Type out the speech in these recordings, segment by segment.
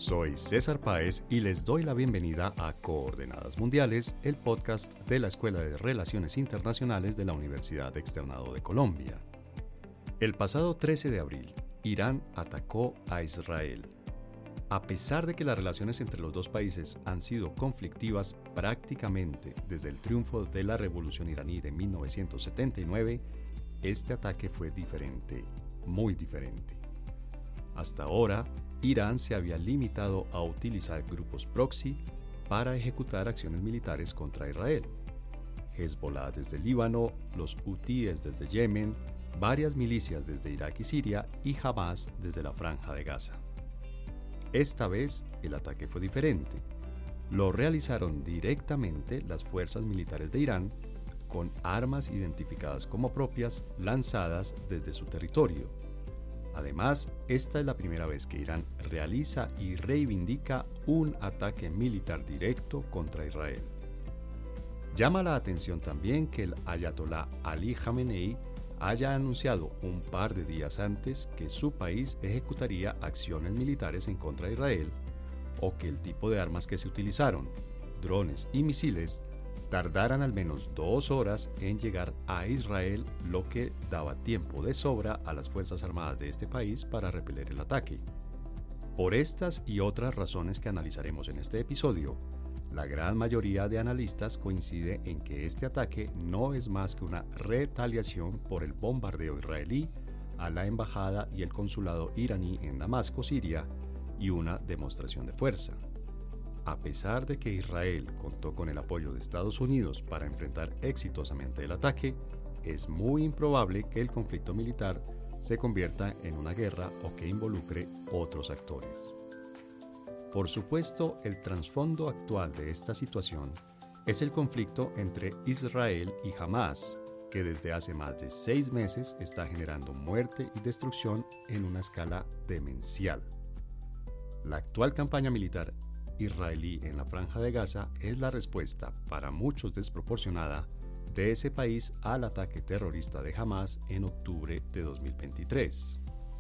Soy César Páez y les doy la bienvenida a Coordenadas Mundiales, el podcast de la Escuela de Relaciones Internacionales de la Universidad Externado de Colombia. El pasado 13 de abril, Irán atacó a Israel. A pesar de que las relaciones entre los dos países han sido conflictivas prácticamente desde el triunfo de la Revolución iraní de 1979, este ataque fue diferente, muy diferente. Hasta ahora, Irán se había limitado a utilizar grupos proxy para ejecutar acciones militares contra Israel. Hezbollah desde Líbano, los hutíes desde Yemen, varias milicias desde Irak y Siria y Hamas desde la Franja de Gaza. Esta vez el ataque fue diferente. Lo realizaron directamente las fuerzas militares de Irán con armas identificadas como propias lanzadas desde su territorio. Además, esta es la primera vez que Irán realiza y reivindica un ataque militar directo contra Israel. Llama la atención también que el ayatolá Ali Jamenei haya anunciado un par de días antes que su país ejecutaría acciones militares en contra de Israel, o que el tipo de armas que se utilizaron, drones y misiles, tardaran al menos 2 horas en llegar a Israel, lo que daba tiempo de sobra a las Fuerzas Armadas de este país para repeler el ataque. Por estas y otras razones que analizaremos en este episodio, la gran mayoría de analistas coincide en que este ataque no es más que una retaliación por el bombardeo israelí a la embajada y el consulado iraní en Damasco, Siria, y una demostración de fuerza. A pesar de que Israel contó con el apoyo de Estados Unidos para enfrentar exitosamente el ataque, es muy improbable que el conflicto militar se convierta en una guerra o que involucre otros actores. Por supuesto, el trasfondo actual de esta situación es el conflicto entre Israel y Hamas, que desde hace más de 6 meses está generando muerte y destrucción en una escala demencial. La actual campaña militar israelí en la Franja de Gaza es la respuesta, para muchos desproporcionada, de ese país al ataque terrorista de Hamas en octubre de 2023.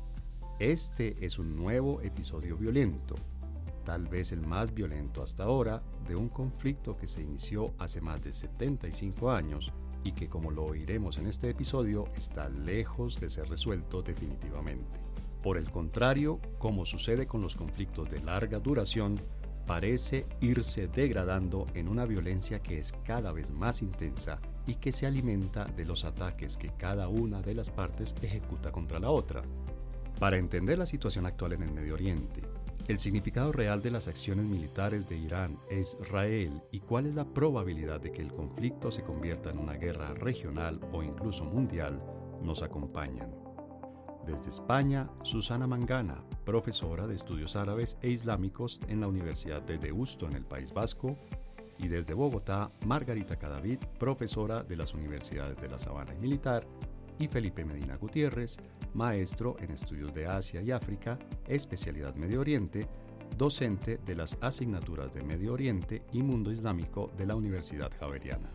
Este es un nuevo episodio violento, tal vez el más violento hasta ahora, de un conflicto que se inició hace más de 75 años y que, como lo oiremos en este episodio, está lejos de ser resuelto definitivamente. Por el contrario, como sucede con los conflictos de larga duración, parece irse degradando en una violencia que es cada vez más intensa y que se alimenta de los ataques que cada una de las partes ejecuta contra la otra. Para entender la situación actual en el Medio Oriente, el significado real de las acciones militares de Irán e Israel y cuál es la probabilidad de que el conflicto se convierta en una guerra regional o incluso mundial, nos acompañan. Desde España, Susana Mangana, profesora de Estudios Árabes e Islámicos en la Universidad de Deusto en el País Vasco, y desde Bogotá, Margarita Cadavid, profesora de las Universidades de La Sabana y Militar, y Felipe Medina Gutiérrez, maestro en Estudios de Asia y África, especialidad Medio Oriente, docente de las asignaturas de Medio Oriente y Mundo Islámico de la Universidad Javeriana.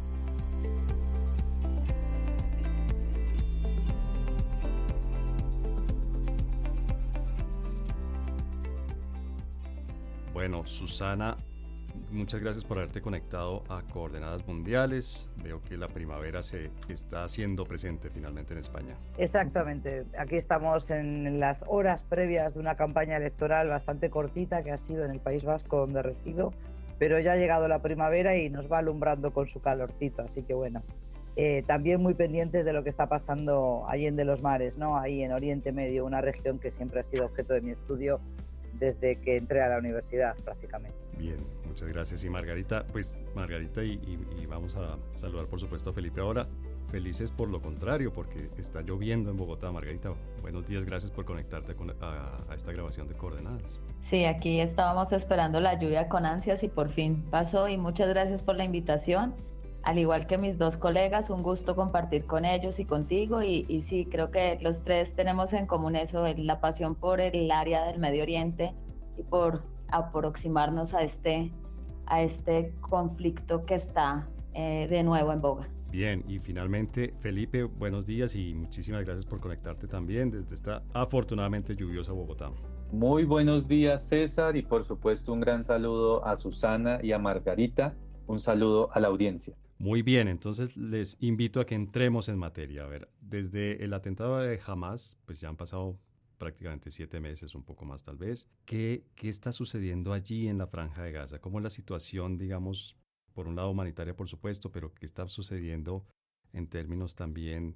Bueno, Susana, muchas gracias por haberte conectado a Coordenadas Mundiales. Veo que la primavera se está haciendo presente finalmente en España. Exactamente. Aquí estamos en las horas previas de una campaña electoral bastante cortita que ha sido en el País Vasco, donde resido, pero ya ha llegado la primavera y nos va alumbrando con su calorcito, así que bueno. También muy pendientes de lo que está pasando allende los mares, ¿no? Ahí en Oriente Medio, una región que siempre ha sido objeto de mi estudio desde que entré a la universidad prácticamente. Bien, muchas gracias. Y Margarita, y vamos a saludar por supuesto a Felipe ahora. Felices por lo contrario, porque está lloviendo en Bogotá. Margarita, buenos días, gracias por conectarte a esta grabación de Coordenadas. Sí, aquí estábamos esperando la lluvia con ansias y por fin pasó, y muchas gracias por la invitación. Al igual que mis 2 colegas, un gusto compartir con ellos y contigo, y sí, creo que los 3 tenemos en común eso, la pasión por el área del Medio Oriente y por aproximarnos a este conflicto que está de nuevo en boga. Bien, y finalmente, Felipe, buenos días y muchísimas gracias por conectarte también desde esta afortunadamente lluviosa Bogotá. Muy buenos días, César, y por supuesto un gran saludo a Susana y a Margarita. Un saludo a la audiencia. Muy bien, entonces les invito a que entremos en materia. A ver, desde el atentado de Hamas, pues ya han pasado prácticamente 7 meses, un poco más tal vez. ¿Qué está sucediendo allí en la Franja de Gaza? ¿Cómo es la situación, digamos, por un lado humanitaria, por supuesto, pero qué está sucediendo en términos también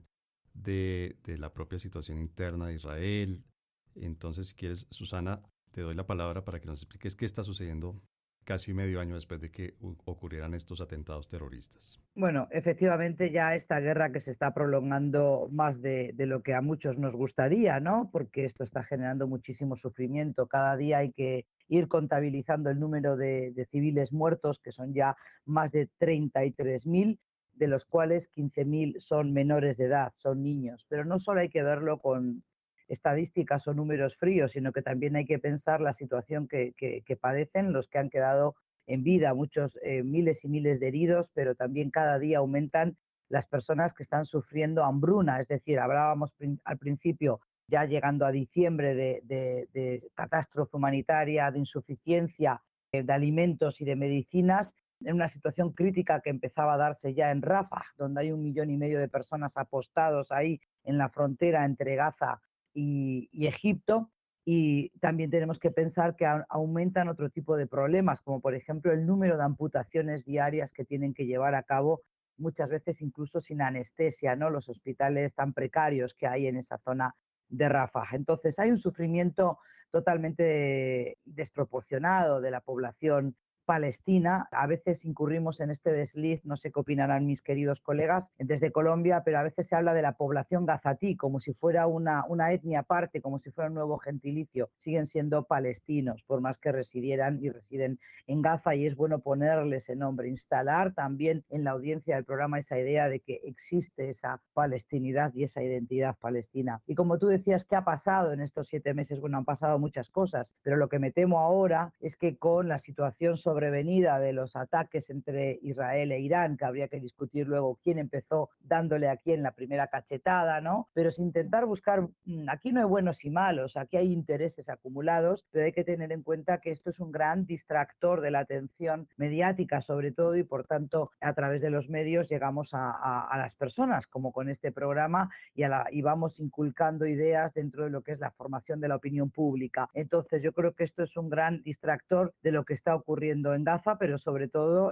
de la propia situación interna de Israel? Entonces, si quieres, Susana, te doy la palabra para que nos expliques qué está sucediendo casi medio año después de que ocurrieran estos atentados terroristas. Bueno, efectivamente ya esta guerra que se está prolongando más de lo que a muchos nos gustaría, ¿no? Porque esto está generando muchísimo sufrimiento. Cada día hay que ir contabilizando el número de civiles muertos, que son ya más de 33.000, de los cuales 15.000 son menores de edad, son niños. Pero no solo hay que verlo con estadísticas o números fríos, sino que también hay que pensar la situación que padecen los que han quedado en vida, muchos miles y miles de heridos, pero también cada día aumentan las personas que están sufriendo hambruna. Es decir, hablábamos al principio, ya llegando a diciembre, de catástrofe humanitaria, de insuficiencia de alimentos y de medicinas, en una situación crítica que empezaba a darse ya en Rafah, donde hay 1,5 millones de personas apostados ahí en la frontera entre Gaza y Egipto. Y también tenemos que pensar que aumentan otro tipo de problemas, como por ejemplo el número de amputaciones diarias que tienen que llevar a cabo, muchas veces incluso sin anestesia, ¿no? Los hospitales tan precarios que hay en esa zona de Rafah. Entonces hay un sufrimiento totalmente desproporcionado de la población palestina. A veces incurrimos en este desliz, no sé qué opinarán mis queridos colegas desde Colombia, pero a veces se habla de la población gazatí como si fuera una etnia aparte, como si fuera un nuevo gentilicio. Siguen siendo palestinos, por más que residieran y residen en Gaza, y es bueno ponerle ese nombre, instalar también en la audiencia del programa esa idea de que existe esa palestinidad y esa identidad palestina. Y como tú decías, ¿qué ha pasado en estos 7 meses? Bueno, han pasado muchas cosas, pero lo que me temo ahora es que con la situación sobrevenida de los ataques entre Israel e Irán, que habría que discutir luego quién empezó dándole a quién la primera cachetada, ¿no? Pero sin intentar buscar, aquí no hay buenos y malos, aquí hay intereses acumulados, pero hay que tener en cuenta que esto es un gran distractor de la atención mediática, sobre todo, y por tanto a través de los medios llegamos a las personas, como con este programa, y vamos inculcando ideas dentro de lo que es la formación de la opinión pública. Entonces yo creo que esto es un gran distractor de lo que está ocurriendo en Gaza, pero sobre todo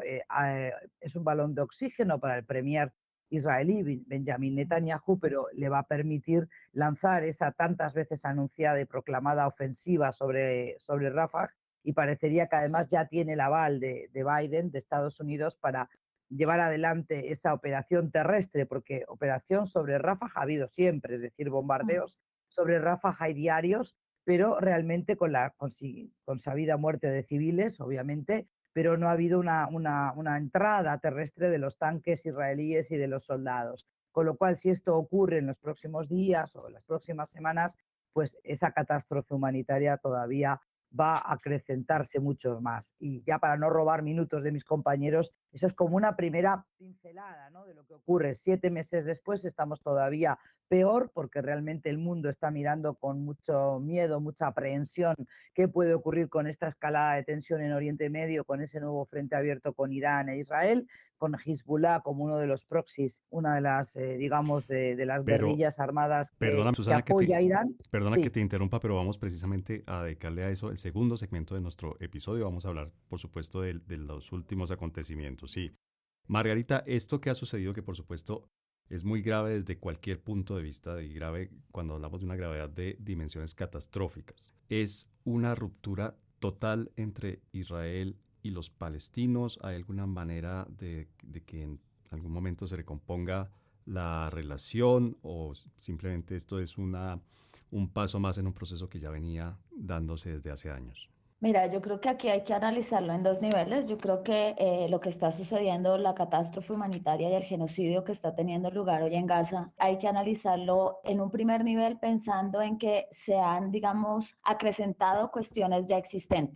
es un balón de oxígeno para el premier israelí Benjamin Netanyahu, pero le va a permitir lanzar esa tantas veces anunciada y proclamada ofensiva sobre Rafah, y parecería que además ya tiene el aval de Biden, de Estados Unidos, para llevar adelante esa operación terrestre, porque operación sobre Rafah ha habido siempre, es decir, bombardeos sobre Rafah hay diarios, pero realmente con sabida muerte de civiles, obviamente, pero no ha habido una entrada terrestre de los tanques israelíes y de los soldados. Con lo cual, si esto ocurre en los próximos días o en las próximas semanas, pues esa catástrofe humanitaria todavía va a acrecentarse mucho más. Y ya para no robar minutos de mis compañeros, eso es como una primera pincelada, ¿no?, de lo que ocurre. 7 meses después estamos todavía peor, porque realmente el mundo está mirando con mucho miedo, mucha aprehensión qué puede ocurrir con esta escalada de tensión en Oriente Medio, con ese nuevo frente abierto con Irán e Israel, con Hezbollah como uno de los proxies, una de las, digamos, de las guerrillas armadas Perdona, que Susana, apoya a Irán. perdona Sí. que te interrumpa, pero vamos precisamente a dedicarle a eso el segundo segmento de nuestro episodio. Vamos a hablar, por supuesto, de los últimos acontecimientos. Sí, Margarita, esto que ha sucedido, que por supuesto es muy grave desde cualquier punto de vista, y grave cuando hablamos de una gravedad de dimensiones catastróficas, es una ruptura total entre Israel y los palestinos. ¿Hay alguna manera de que en algún momento se recomponga la relación, o simplemente esto es un paso más en un proceso que ya venía dándose desde hace años? Mira, yo creo que aquí hay que analizarlo en dos niveles. Yo creo que lo que está sucediendo, la catástrofe humanitaria y el genocidio que está teniendo lugar hoy en Gaza, hay que analizarlo en un primer nivel pensando en que se han, digamos, acrecentado cuestiones ya existentes.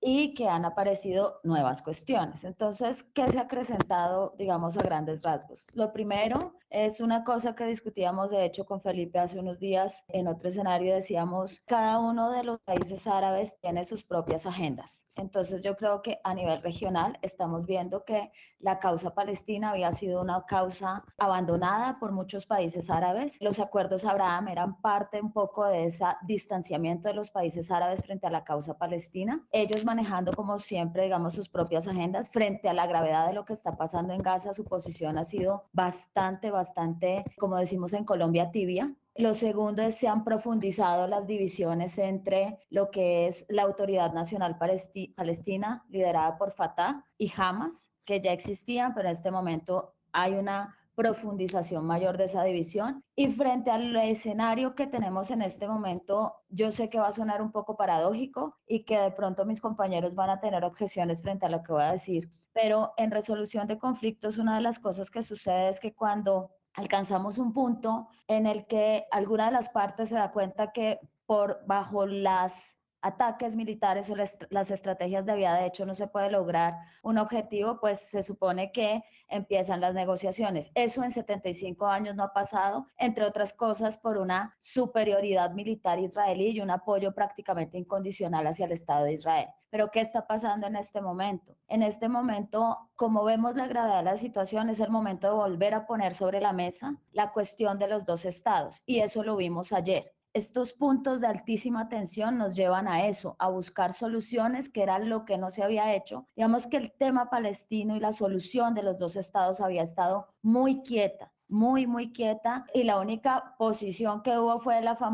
y que han aparecido nuevas cuestiones. Entonces, ¿qué se ha acrecentado, digamos, a grandes rasgos? Lo primero es una cosa que discutíamos, de hecho, con Felipe hace unos días en otro escenario, decíamos, cada uno de los países árabes tiene sus propias agendas. Entonces, yo creo que a nivel regional estamos viendo que la causa palestina había sido una causa abandonada por muchos países árabes. Los acuerdos Abraham eran parte un poco de ese distanciamiento de los países árabes frente a la causa palestina. Ellos manejando como siempre, digamos, sus propias agendas frente a la gravedad de lo que está pasando en Gaza. Su posición ha sido bastante, como decimos en Colombia, tibia. Lo segundo es se han profundizado las divisiones entre lo que es la Autoridad Nacional Palestina, liderada por Fatah, y Hamas, que ya existían, pero en este momento hay una profundización mayor de esa división. Y frente al escenario que tenemos en este momento, yo sé que va a sonar un poco paradójico y que de pronto mis compañeros van a tener objeciones frente a lo que voy a decir, pero en resolución de conflictos una de las cosas que sucede es que cuando alcanzamos un punto en el que alguna de las partes se da cuenta que bajo las ataques militares o las estrategias de vía de hecho no se puede lograr un objetivo, pues se supone que empiezan las negociaciones. Eso en 75 años no ha pasado, entre otras cosas por una superioridad militar israelí y un apoyo prácticamente incondicional hacia el Estado de Israel. Pero ¿qué está pasando en este momento? En este momento, como vemos la gravedad de la situación, es el momento de volver a poner sobre la mesa la cuestión de los dos estados, y eso lo vimos ayer. Estos puntos de altísima tensión nos llevan a eso, a buscar soluciones, que era lo que no se había hecho. Digamos que el tema palestino y la solución de los dos estados había estado muy quieta, muy quieta, y la única posición que hubo fue el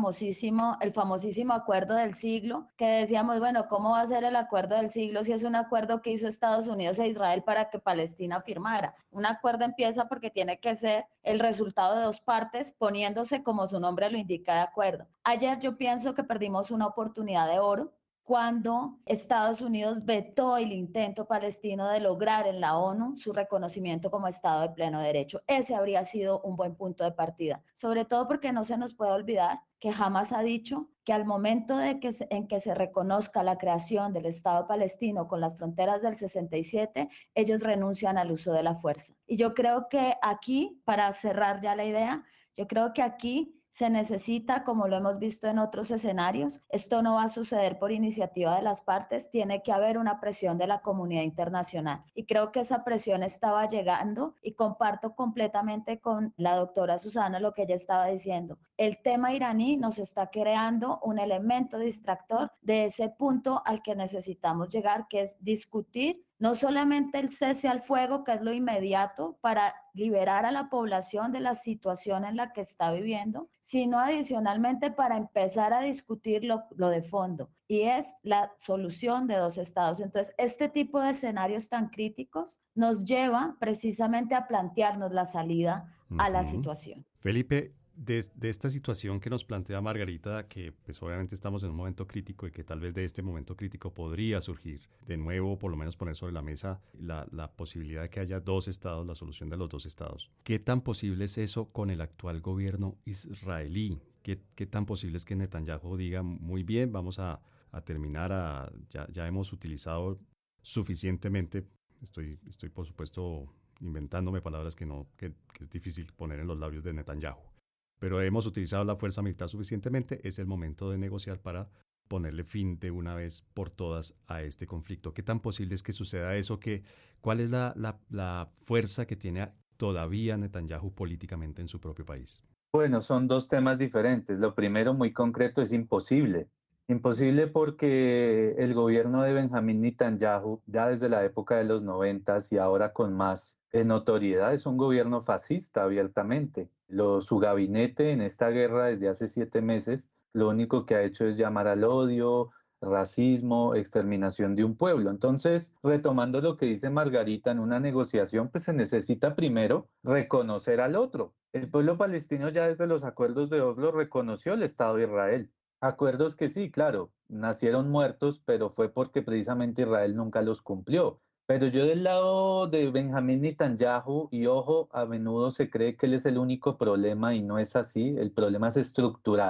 famosísimo acuerdo del siglo, que decíamos, bueno, ¿cómo va a ser el acuerdo del siglo si es un acuerdo que hizo Estados Unidos e Israel para que Palestina firmara? Un acuerdo empieza porque tiene que ser el resultado de dos partes poniéndose, como su nombre lo indica, de acuerdo. Ayer yo pienso que perdimos una oportunidad de oro cuando Estados Unidos vetó el intento palestino de lograr en la ONU su reconocimiento como Estado de pleno derecho. Ese habría sido un buen punto de partida, sobre todo porque no se nos puede olvidar que Hamas ha dicho que al momento en que se reconozca la creación del Estado palestino con las fronteras del 67, ellos renuncian al uso de la fuerza. Y yo creo que aquí, para cerrar ya la idea, yo creo que aquí se necesita, como lo hemos visto en otros escenarios, esto no va a suceder por iniciativa de las partes, tiene que haber una presión de la comunidad internacional. Y creo que esa presión estaba llegando, y comparto completamente con la doctora Susana lo que ella estaba diciendo. El tema iraní nos está creando un elemento distractor de ese punto al que necesitamos llegar, que es discutir no solamente el cese al fuego, que es lo inmediato para liberar a la población de la situación en la que está viviendo, sino adicionalmente para empezar a discutir lo de fondo, y es la solución de dos estados. Entonces, este tipo de escenarios tan críticos nos lleva precisamente a plantearnos la salida a la situación. Felipe, de esta situación que nos plantea Margarita, que pues obviamente estamos en un momento crítico y que tal vez de este momento crítico podría surgir de nuevo, por lo menos poner sobre la mesa la posibilidad de que haya dos estados, la solución de los dos estados. ¿Qué tan posible es eso con el actual gobierno israelí? ¿Qué tan posible es que Netanyahu diga, muy bien, vamos a terminar, ya hemos utilizado suficientemente, estoy por supuesto inventándome palabras que es difícil poner en los labios de Netanyahu, pero hemos utilizado la fuerza militar suficientemente, es el momento de negociar para ponerle fin de una vez por todas a este conflicto? ¿Qué tan posible es que suceda eso? ¿Cuál es la fuerza que tiene todavía Netanyahu políticamente en su propio país? Bueno, son dos temas diferentes. Lo primero, muy concreto, es imposible. Imposible porque el gobierno de Benjamín Netanyahu, ya desde la época de los 90 y ahora con más notoriedad, es un gobierno fascista abiertamente. Su gabinete en esta guerra desde hace 7 meses, lo único que ha hecho es llamar al odio, racismo, exterminación de un pueblo. Entonces, retomando lo que dice Margarita, en una negociación, pues se necesita primero reconocer al otro. El pueblo palestino ya desde los acuerdos de Oslo reconoció el Estado de Israel. Acuerdos que sí, claro, nacieron muertos, pero fue porque precisamente Israel nunca los cumplió. Pero yo del lado de Benjamín Netanyahu, y ojo, a menudo se cree que él es el único problema y no es así, el problema es estructural.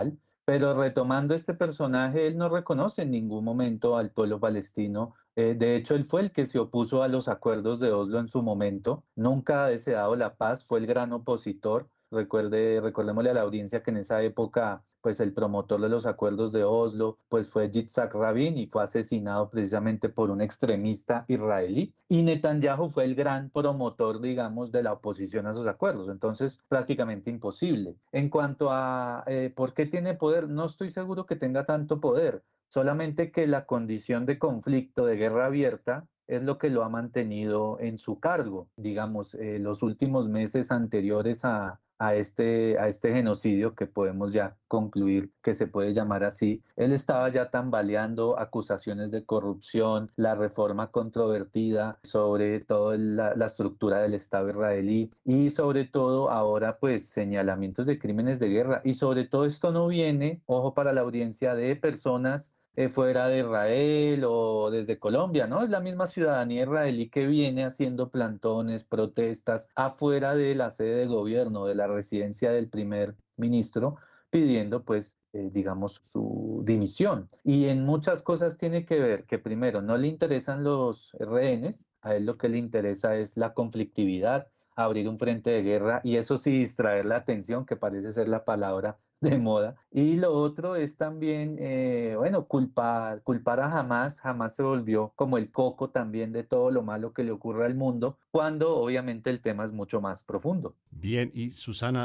Pero retomando este personaje, él no reconoce en ningún momento al pueblo palestino. De hecho, él fue el que se opuso a los acuerdos de Oslo en su momento. Nunca ha deseado la paz, fue el gran opositor. Recordémosle a la audiencia que en esa época, pues el promotor de los acuerdos de Oslo, pues fue Yitzhak Rabin y fue asesinado precisamente por un extremista israelí. Y Netanyahu fue el gran promotor, digamos, de la oposición a esos acuerdos. Entonces, prácticamente imposible. En cuanto a por qué tiene poder, no estoy seguro que tenga tanto poder. Solamente que la condición de conflicto, de guerra abierta, es lo que lo ha mantenido en su cargo. Digamos, los últimos meses anteriores a este genocidio, que podemos ya concluir que se puede llamar así, él estaba ya tambaleando acusaciones de corrupción, la reforma controvertida sobre toda la estructura del Estado israelí y sobre todo ahora pues señalamientos de crímenes de guerra. Y sobre todo esto no viene, ojo para la audiencia, de personas fuera de Israel o desde Colombia, ¿no? Es la misma ciudadanía israelí que viene haciendo plantones, protestas afuera de la sede de gobierno, de la residencia del primer ministro, pidiendo, pues, digamos, su dimisión. Y en muchas cosas tiene que ver que, primero, no le interesan los rehenes, a él lo que le interesa es la conflictividad, abrir un frente de guerra y eso sí distraer la atención, que parece ser la palabra de moda. Y lo otro es también, bueno, culpar a Hamas. Hamas se volvió como el coco también de todo lo malo que le ocurre al mundo, cuando obviamente el tema es mucho más profundo. Bien, y Susana,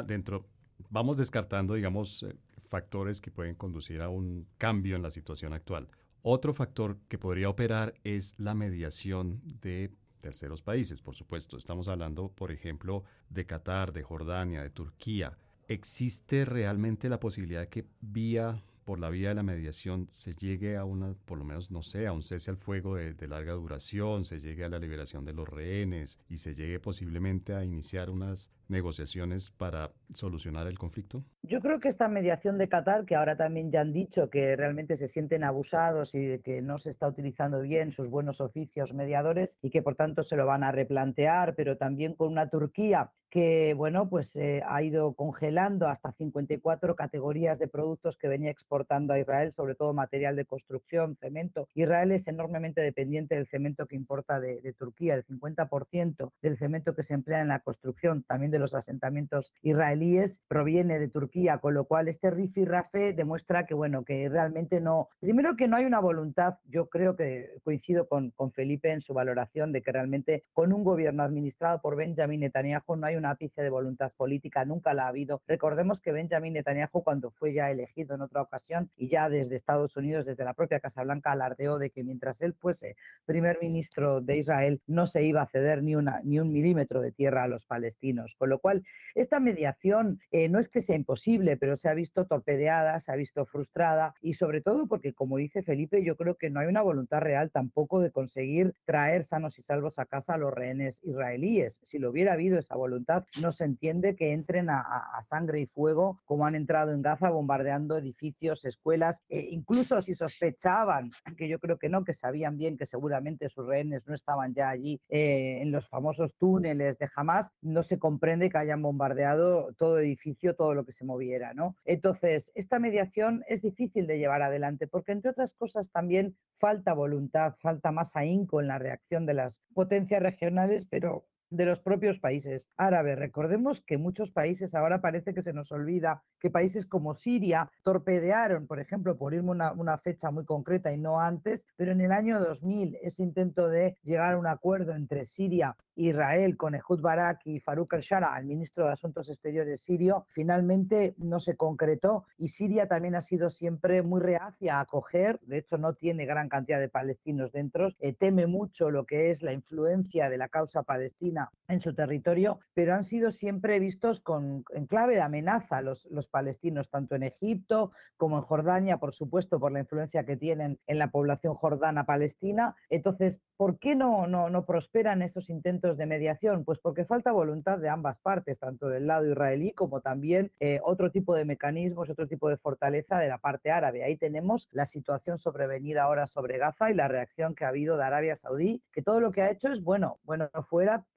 vamos descartando, digamos, factores que pueden conducir a un cambio en la situación actual. Otro factor que podría operar es la mediación de terceros países, por supuesto. Estamos hablando, por ejemplo, de Qatar, de Jordania, de Turquía. ¿Existe realmente la posibilidad de que por la vía de la mediación se llegue a por lo menos, no sé, a un cese al fuego de larga duración, se llegue a la liberación de los rehenes y se llegue posiblemente a iniciar unas negociaciones para solucionar el conflicto? Yo creo que esta mediación de Qatar, que ahora también ya han dicho que realmente se sienten abusados y que no se está utilizando bien sus buenos oficios mediadores y que por tanto se lo van a replantear, pero también con una Turquía que, bueno, pues ha ido congelando hasta 54 categorías de productos que venía exportando a Israel, sobre todo material de construcción, cemento. Israel es enormemente dependiente del cemento que importa de Turquía, el 50% del cemento que se emplea en la construcción, también de los asentamientos israelíes, proviene de Turquía, con lo cual este rifirrafe demuestra que, bueno, que realmente no, primero que no hay una voluntad. Yo creo que coincido con Felipe en su valoración de que realmente con un gobierno administrado por Benjamin Netanyahu no hay un ápice de voluntad política, nunca la ha habido. Recordemos que Benjamin Netanyahu, cuando fue ya elegido en otra ocasión y ya desde Estados Unidos, desde la propia Casa Blanca, alardeó de que mientras él fuese primer ministro de Israel no se iba a ceder ni un milímetro de tierra a los palestinos. Con lo cual, esta mediación no es que sea imposible, pero se ha visto torpedeada, se ha visto frustrada y sobre todo porque, como dice Felipe, yo creo que no hay una voluntad real tampoco de conseguir traer sanos y salvos a casa a los rehenes israelíes. Si lo hubiera habido esa voluntad, no se entiende que entren a sangre y fuego como han entrado en Gaza, bombardeando edificios, escuelas, incluso si sospechaban, que yo creo que no, que sabían bien que seguramente sus rehenes no estaban ya allí en los famosos túneles de Hamas, no se comprende que hayan bombardeado todo edificio, todo lo que se moviera, ¿no? Entonces, esta mediación es difícil de llevar adelante porque, entre otras cosas, también falta voluntad, falta más ahínco en la reacción de las potencias regionales, pero de los propios países árabes. Recordemos que muchos países, ahora parece que se nos olvida que países como Siria torpedearon, por ejemplo, por irme una fecha muy concreta y no antes, pero en el año 2000 ese intento de llegar a un acuerdo entre Siria e Israel con Ehud Barak y Farouk al-Shara, el ministro de Asuntos Exteriores sirio, finalmente no se concretó y Siria también ha sido siempre muy reacia a acoger, de hecho no tiene gran cantidad de palestinos dentro, teme mucho lo que es la influencia de la causa palestina en su territorio, pero han sido siempre vistos en clave de amenaza los palestinos, tanto en Egipto como en Jordania, por supuesto, por la influencia que tienen en la población jordana palestina. Entonces, ¿por qué no prosperan esos intentos de mediación? Pues porque falta voluntad de ambas partes, tanto del lado israelí como también otro tipo de mecanismos, otro tipo de fortaleza de la parte árabe. Ahí tenemos la situación sobrevenida ahora sobre Gaza y la reacción que ha habido de Arabia Saudí, que todo lo que ha hecho es bueno fuera,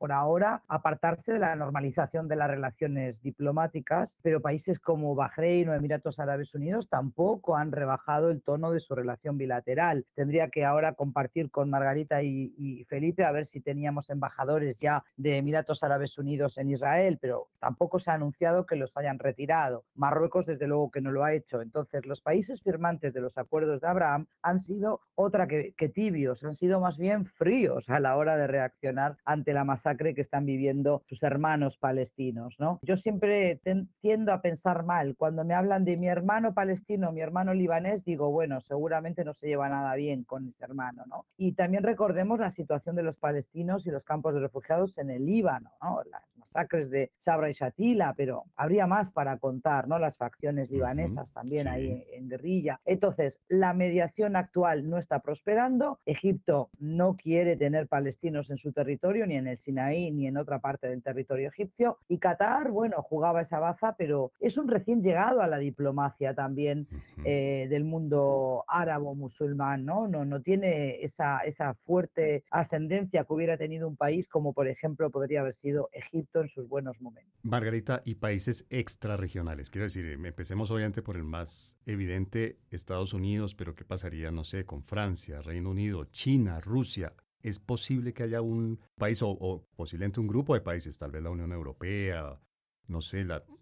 por ahora apartarse de la normalización de las relaciones diplomáticas, pero países como Bahrein o Emiratos Árabes Unidos tampoco han rebajado el tono de su relación bilateral. Tendría que ahora compartir con Margarita y Felipe a ver si teníamos embajadores ya de Emiratos Árabes Unidos en Israel, pero tampoco se ha anunciado que los hayan retirado. Marruecos, desde luego, que no lo ha hecho. Entonces, los países firmantes de los acuerdos de Abraham han sido otra que tibios, han sido más bien fríos a la hora de reaccionar ante la masacre que están viviendo sus hermanos palestinos, ¿no? Yo siempre tiendo a pensar mal. Cuando me hablan de mi hermano palestino, mi hermano libanés, digo, bueno, seguramente no se lleva nada bien con ese hermano, ¿no? Y también recordemos la situación de los palestinos y los campos de refugiados en el Líbano, ¿no? Las masacres de Sabra y Shatila, pero habría más para contar, ¿no? Las facciones libanesas también sí. ahí en guerrilla. Entonces, la mediación actual no está prosperando. Egipto no quiere tener palestinos en su territorio, ni en el Sinaí, ni en otra parte del territorio egipcio. Y Qatar, bueno, jugaba esa baza, pero es un recién llegado a la diplomacia también del mundo árabo-musulmán, ¿no? No tiene esa fuerte ascendencia que hubiera tenido un país como, por ejemplo, podría haber sido Egipto en sus buenos momentos. Margarita, y países extrarregionales, quiero decir, empecemos obviamente por el más evidente, Estados Unidos, pero ¿qué pasaría, no sé, con Francia, Reino Unido, China, Rusia? ¿Es posible que haya un país o posiblemente un grupo de países, tal vez la Unión Europea, no sé,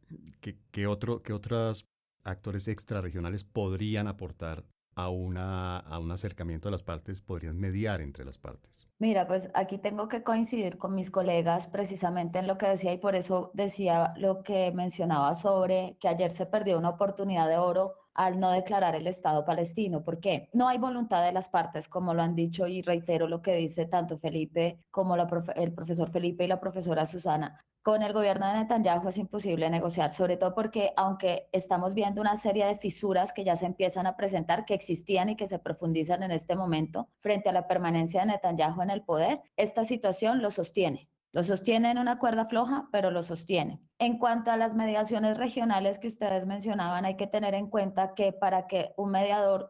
qué otros actores extrarregionales podrían aportar a un acercamiento de las partes, podrían mediar entre las partes? Mira, pues aquí tengo que coincidir con mis colegas precisamente en lo que decía y por eso decía lo que mencionaba sobre que ayer se perdió una oportunidad de oro al no declarar el Estado palestino. ¿Por qué? No hay voluntad de las partes, como lo han dicho, y reitero lo que dice tanto Felipe como el profesor Felipe y la profesora Susana. Con el gobierno de Netanyahu es imposible negociar, sobre todo porque aunque estamos viendo una serie de fisuras que ya se empiezan a presentar, que existían y que se profundizan en este momento frente a la permanencia de Netanyahu en el poder, esta situación lo sostiene. Lo sostiene en una cuerda floja, pero lo sostiene. En cuanto a las mediaciones regionales que ustedes mencionaban, hay que tener en cuenta que para que un mediador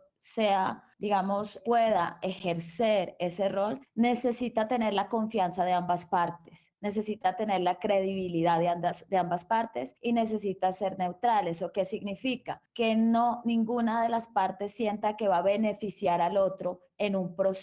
pueda ejercer ese rol, necesita tener la confianza de ambas partes, necesita tener la credibilidad de ambas partes y necesita ser neutral. ¿Eso qué significa? Que ninguna de las partes sienta que va a beneficiar al otro en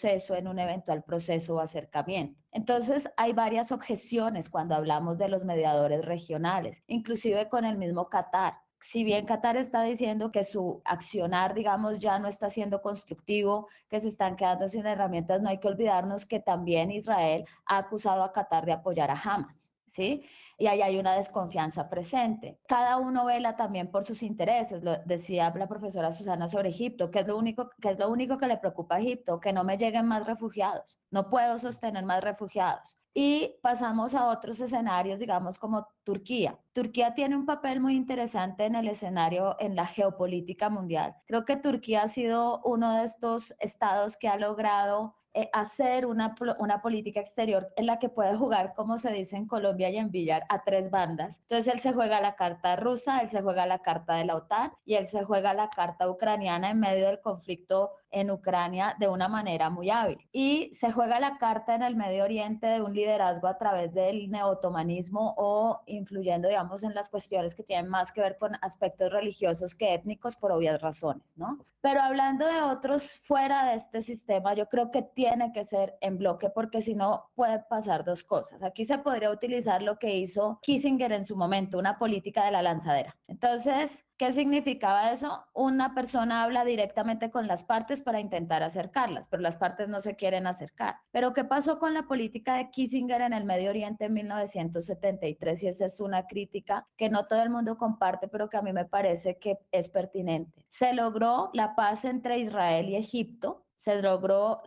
un eventual proceso o acercamiento. Entonces, hay varias objeciones cuando hablamos de los mediadores regionales, inclusive con el mismo Qatar. Si bien Qatar está diciendo que su accionar, ya no está siendo constructivo, que se están quedando sin herramientas, no hay que olvidarnos que también Israel ha acusado a Qatar de apoyar a Hamas, ¿sí? Y ahí hay una desconfianza presente. Cada uno vela también por sus intereses. Lo decía la profesora Susana sobre Egipto, que es lo único que le preocupa a Egipto, que no me lleguen más refugiados. No puedo sostener más refugiados. Y pasamos a otros escenarios, como Turquía. Turquía tiene un papel muy interesante en el escenario, en la geopolítica mundial. Creo que Turquía ha sido uno de estos estados que ha logrado hacer una política exterior en la que puede jugar, como se dice en Colombia y en billar, a tres bandas. Entonces él se juega la carta rusa, él se juega la carta de la OTAN y él se juega la carta ucraniana en medio del conflicto en Ucrania de una manera muy hábil. Y se juega la carta en el Medio Oriente de un liderazgo a través del neotomanismo o influyendo, en las cuestiones que tienen más que ver con aspectos religiosos que étnicos por obvias razones, ¿no? Pero hablando de otros fuera de este sistema, yo creo que tiene que ser en bloque porque si no puede pasar dos cosas. Aquí se podría utilizar lo que hizo Kissinger en su momento, una política de la lanzadera. Entonces, ¿qué significaba eso? Una persona habla directamente con las partes para intentar acercarlas, pero las partes no se quieren acercar. Pero ¿qué pasó con la política de Kissinger en el Medio Oriente en 1973? Y esa es una crítica que no todo el mundo comparte, pero que a mí me parece que es pertinente. Se logró la paz entre Israel y Egipto, se logró,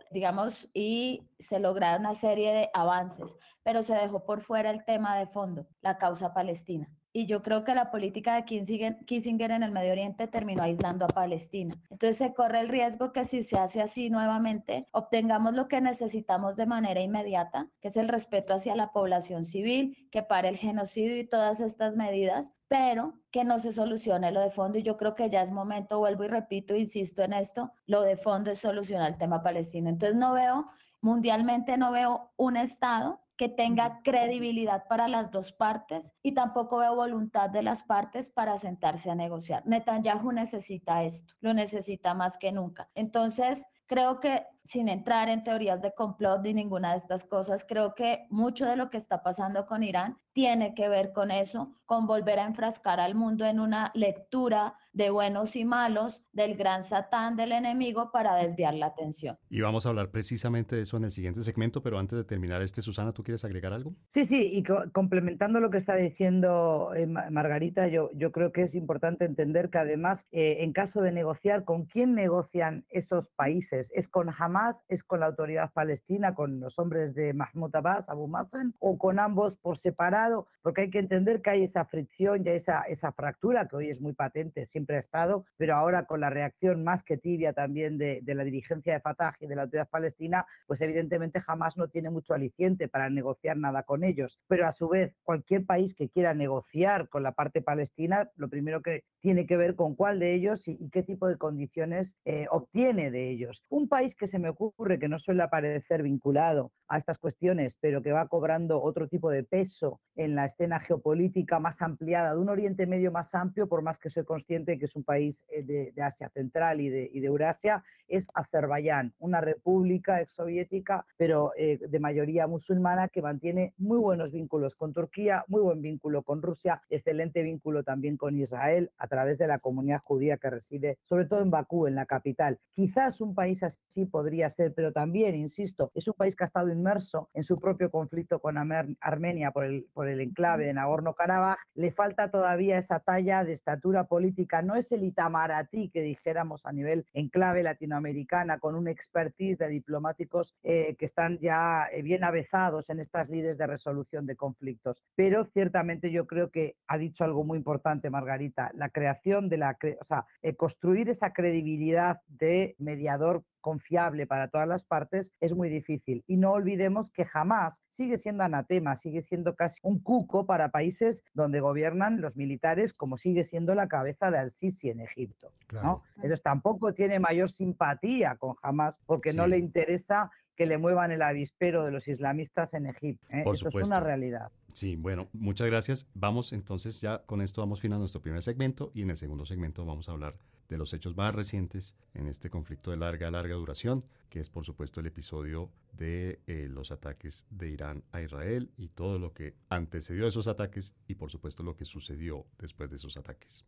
y se lograron una serie de avances, pero se dejó por fuera el tema de fondo, la causa palestina. Y yo creo que la política de Kissinger en el Medio Oriente terminó aislando a Palestina. Entonces se corre el riesgo que si se hace así nuevamente, obtengamos lo que necesitamos de manera inmediata, que es el respeto hacia la población civil, que pare el genocidio y todas estas medidas, pero que no se solucione lo de fondo. Y yo creo que ya es momento, vuelvo y repito, insisto en esto, lo de fondo es solucionar el tema palestino. Entonces mundialmente no veo un Estado que tenga credibilidad para las dos partes y tampoco veo voluntad de las partes para sentarse a negociar. Netanyahu necesita esto, lo necesita más que nunca. Entonces, creo que sin entrar en teorías de complot ni ninguna de estas cosas, creo que mucho de lo que está pasando con Irán tiene que ver con eso, con volver a enfrascar al mundo en una lectura de buenos y malos, del gran Satán del enemigo para desviar la atención. Y vamos a hablar precisamente de eso en el siguiente segmento, pero antes de terminar Susana, ¿tú quieres agregar algo? Sí, y complementando lo que está diciendo Margarita, yo creo que es importante entender que además, en caso de negociar, ¿con quién negocian esos países? ¿Es con Hamas, es con la autoridad palestina, con los hombres de Mahmoud Abbas, Abu Mazen, o con ambos por separado? Porque hay que entender que hay esa fricción y esa fractura que hoy es muy patente, siempre ha estado, pero ahora con la reacción más que tibia también de la dirigencia de Fatah y de la autoridad palestina, pues evidentemente Hamas no tiene mucho aliciente para negociar nada con ellos. Pero a su vez, cualquier país que quiera negociar con la parte palestina, lo primero que tiene que ver con cuál de ellos y qué tipo de condiciones obtiene de ellos. Un país que se me ocurre que no suele aparecer vinculado a estas cuestiones, pero que va cobrando otro tipo de peso en la escena geopolítica más ampliada, de un Oriente Medio más amplio, por más que soy consciente que es un país de Asia Central y de Eurasia, es Azerbaiyán, una república exsoviética, pero de mayoría musulmana, que mantiene muy buenos vínculos con Turquía, muy buen vínculo con Rusia, excelente vínculo también con Israel a través de la comunidad judía que reside sobre todo en Bakú, en la capital. Quizás un país así podría ser, pero también, insisto, es un país que ha estado inmerso en su propio conflicto con Armenia por el enclave de Nagorno-Karabaj. Le falta todavía esa talla de estatura política, no es el Itamaraty que dijéramos a nivel enclave latinoamericana, con un expertise de diplomáticos que están ya bien avezados en estas lides de resolución de conflictos. Pero ciertamente yo creo que ha dicho algo muy importante Margarita, la creación de construir esa credibilidad de mediador confiable para todas las partes es muy difícil. Y no olvidemos que Hamas sigue siendo anatema, sigue siendo casi un cuco para países donde gobiernan los militares, como sigue siendo la cabeza de Al-Sisi en Egipto, claro, ¿no? Entonces tampoco tiene mayor simpatía con Hamas porque no le interesa que le muevan el avispero de los islamistas en Egipto. Por Eso supuesto. Es una realidad. Sí, bueno, muchas gracias. Vamos entonces, ya con esto damos fin a nuestro primer segmento, y en el segundo segmento vamos a hablar de los hechos más recientes en este conflicto de larga duración, que es por supuesto el episodio de los ataques de Irán a Israel y todo lo que antecedió a esos ataques y por supuesto lo que sucedió después de esos ataques.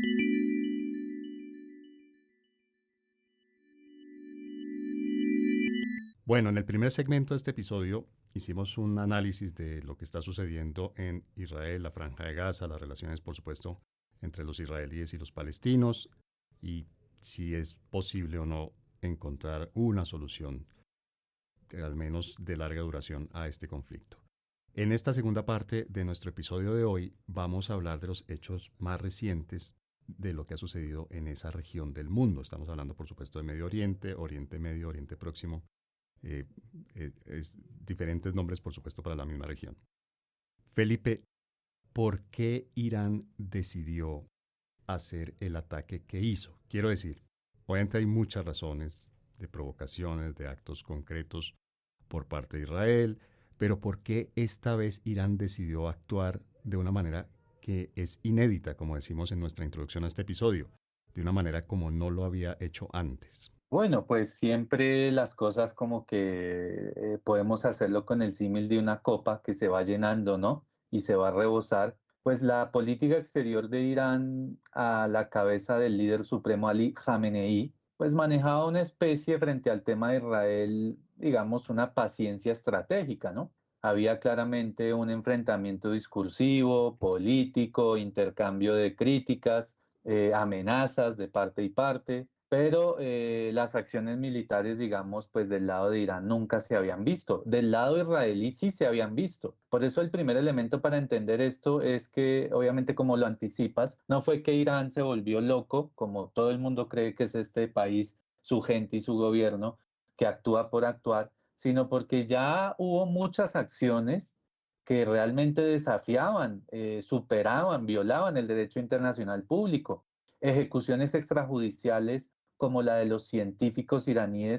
Bueno, en el primer segmento de este episodio hicimos un análisis de lo que está sucediendo en Israel, la Franja de Gaza, las relaciones, por supuesto, entre los israelíes y los palestinos, y si es posible o no encontrar una solución, al menos de larga duración, a este conflicto. En esta segunda parte de nuestro episodio de hoy vamos a hablar de los hechos más recientes de lo que ha sucedido en esa región del mundo. Estamos hablando, por supuesto, de Medio Oriente, Oriente Medio, Oriente Próximo, diferentes nombres, por supuesto, para la misma región. Felipe, ¿por qué Irán decidió hacer el ataque que hizo? Quiero decir, obviamente hay muchas razones de provocaciones, de actos concretos por parte de Israel, pero ¿por qué esta vez Irán decidió actuar de una manera que es inédita, como decimos en nuestra introducción a este episodio, de una manera como no lo había hecho antes? Bueno, pues siempre las cosas como que podemos hacerlo con el símil de una copa que se va llenando, ¿no? Y se va a rebosar. Pues la política exterior de Irán a la cabeza del líder supremo Ali Khamenei, pues manejaba una especie frente al tema de Israel, digamos, una paciencia estratégica, ¿no? Había claramente un enfrentamiento discursivo, político, intercambio de críticas, amenazas de parte y parte, pero las acciones militares, digamos, pues del lado de Irán nunca se habían visto. Del lado israelí sí se habían visto. Por eso el primer elemento para entender esto es que, obviamente, como lo anticipas, no fue que Irán se volvió loco, como todo el mundo cree que es este país, su gente y su gobierno, que actúa por actuar, sino porque ya hubo muchas acciones que realmente desafiaban, superaban, violaban el derecho internacional público. Ejecuciones extrajudiciales como la de los científicos iraníes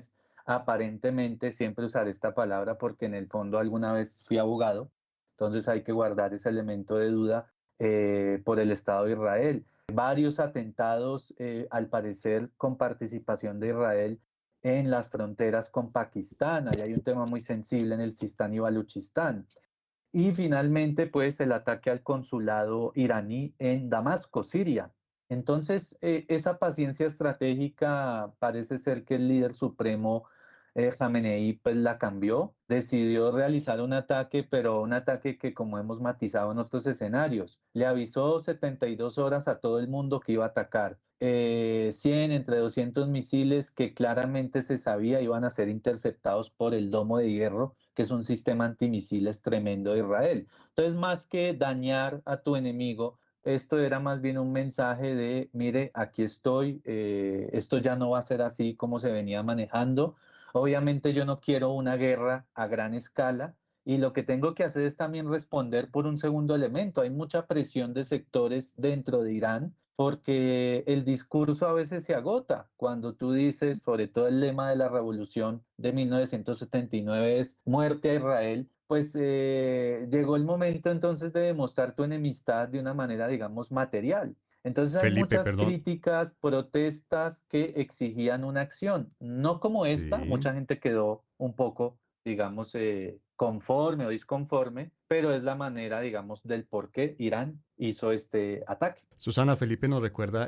aparentemente, siempre usaré esta palabra porque en el fondo alguna vez fui abogado, entonces hay que guardar ese elemento de duda por el Estado de Israel. Varios atentados, al parecer, con participación de Israel en las fronteras con Pakistán. Ahí hay un tema muy sensible en el Sistán y Baluchistán. Y finalmente, pues, el ataque al consulado iraní en Damasco, Siria. Entonces, esa paciencia estratégica parece ser que el líder supremo, Jamenei, pues la cambió, decidió realizar un ataque, pero un ataque que, como hemos matizado en otros escenarios, le avisó 72 horas a todo el mundo que iba a atacar. 100, entre 200 misiles que claramente se sabía iban a ser interceptados por el Domo de Hierro, que es un sistema antimisiles tremendo de Israel. Entonces, más que dañar a tu enemigo, esto era más bien un mensaje de, mire, aquí estoy, esto ya no va a ser así como se venía manejando. Obviamente yo no quiero una guerra a gran escala y lo que tengo que hacer es también responder por un segundo elemento. Hay mucha presión de sectores dentro de Irán porque el discurso a veces se agota. Cuando tú dices, sobre todo el lema de la revolución de 1979 es muerte a Israel, pues llegó el momento entonces de demostrar tu enemistad de una manera, digamos, material. Entonces hay Felipe, muchas perdón. críticas, protestas que exigían una acción, no como esta, Sí. mucha gente quedó un poco, digamos, conforme o disconforme, pero es la manera, digamos, del por qué Irán hizo este ataque. Susana, Felipe nos recuerda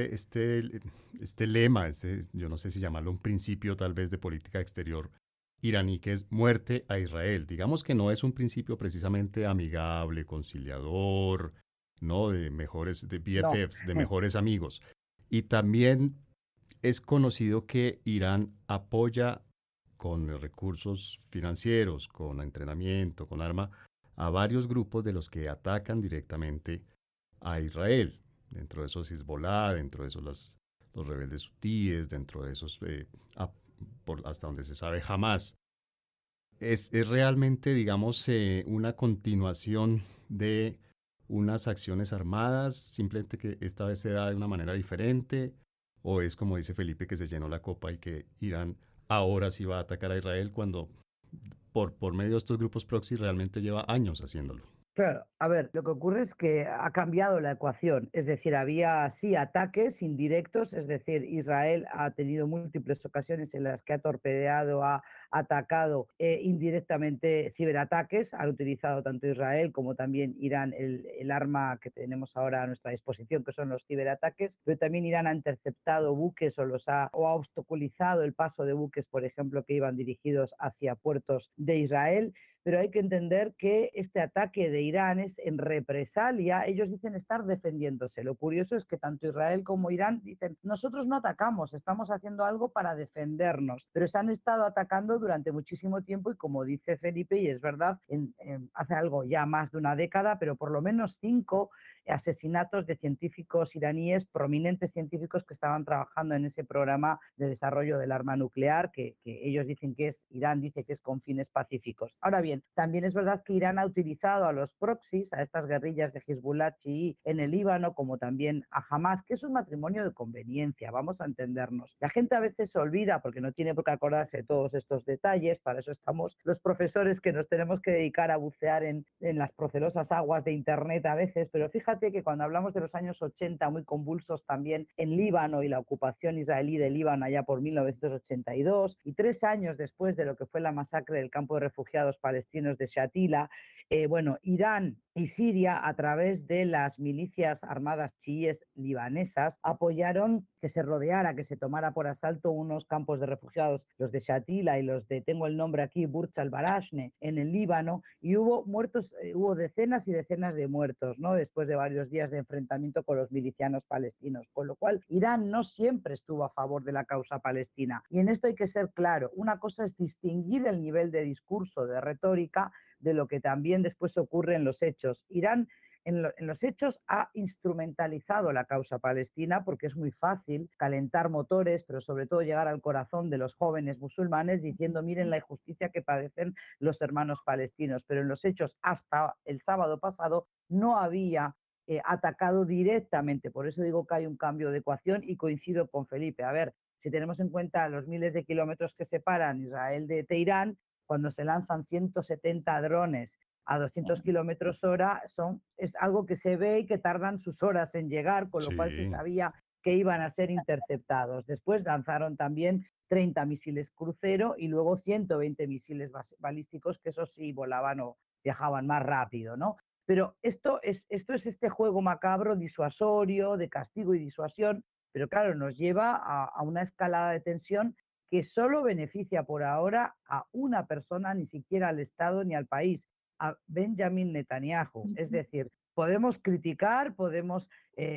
este lema, yo no sé si llamarlo un principio tal vez de política exterior iraní, que es muerte a Israel. Digamos que no es un principio precisamente amigable, conciliador, ¿no? De mejores, de No, BFFs, de mejores amigos. Y también es conocido que Irán apoya con recursos financieros, con entrenamiento, con arma, a varios grupos de los que atacan directamente a Israel. Dentro de esos Hezbollah, dentro de esos los rebeldes hutíes, dentro de esos, hasta donde se sabe, Hamas. Es realmente, digamos, una continuación de unas acciones armadas, simplemente que esta vez se da de una manera diferente, o es como dice Felipe, que se llenó la copa y que Irán ahora sí va a atacar a Israel cuando por medio de estos grupos proxy realmente lleva años haciéndolo. claro, a ver, lo que ocurre es que ha cambiado la ecuación, es decir, había sí ataques indirectos, es decir, Israel ha tenido múltiples ocasiones en las que ha torpedeado, ha atacado indirectamente ciberataques, han utilizado tanto Israel como también Irán el arma que tenemos ahora a nuestra disposición, que son los ciberataques, pero también Irán ha interceptado buques o ha obstaculizado el paso de buques, por ejemplo, que iban dirigidos hacia puertos de Israel. Pero hay que entender que este ataque de Irán es en represalia. Ellos dicen estar defendiéndose. Lo curioso es que tanto Israel como Irán dicen, nosotros no atacamos, estamos haciendo algo para defendernos, pero se han estado atacando durante muchísimo tiempo y como dice Felipe, y es verdad, hace algo ya más de una década, pero por lo menos 5 asesinatos de científicos iraníes, prominentes científicos que estaban trabajando en ese programa de desarrollo del arma nuclear, que ellos dicen que es, Irán dice que es con fines pacíficos. Ahora bien, también es verdad que Irán ha utilizado a los proxies, a estas guerrillas de Hezbollah chií en el Líbano, como también a Hamas, que es un matrimonio de conveniencia, vamos a entendernos. La gente a veces se olvida, porque no tiene por qué acordarse de todos estos detalles, para eso estamos los profesores que nos tenemos que dedicar a bucear en las procelosas aguas de Internet a veces, pero fíjate que cuando hablamos de los años 80, muy convulsos también en Líbano y la ocupación israelí de Líbano allá por 1982, y 3 años después de lo que fue la masacre del campo de refugiados palestinos de Shatila, bueno, Irán y Siria, a través de las milicias armadas chiíes libanesas, apoyaron que se rodeara, que se tomara por asalto unos campos de refugiados, los de Shatila y los de, tengo el nombre aquí, Burj al-Barashne, en el Líbano, y hubo muertos, hubo decenas y decenas de muertos, ¿no? Después de varios días de enfrentamiento con los milicianos palestinos, con lo cual Irán no siempre estuvo a favor de la causa palestina. Y en esto hay que ser claro, una cosa es distinguir el nivel de discurso, de retórica, de lo que también después ocurre en los hechos. Irán en los hechos ha instrumentalizado la causa palestina porque es muy fácil calentar motores, pero sobre todo llegar al corazón de los jóvenes musulmanes diciendo miren la injusticia que padecen los hermanos palestinos. Pero en los hechos hasta el sábado pasado no había atacado directamente. Por eso digo que hay un cambio de ecuación y coincido con Felipe. A ver, Si tenemos en cuenta los miles de kilómetros que separan Israel de Teherán, cuando se lanzan 170 drones a 200 kilómetros hora, es algo que se ve y que tardan sus horas en llegar, con lo cual se Sí. sabía que iban a ser interceptados. Después lanzaron también 30 misiles crucero y luego 120 misiles balísticos, que esos sí volaban o viajaban más rápido, ¿no? Pero esto es este juego macabro disuasorio, de castigo y disuasión, pero claro, nos lleva a una escalada de tensión que solo beneficia por ahora a una persona, ni siquiera al Estado ni al país, a Benjamin Netanyahu. Es decir, podemos criticar, podemos,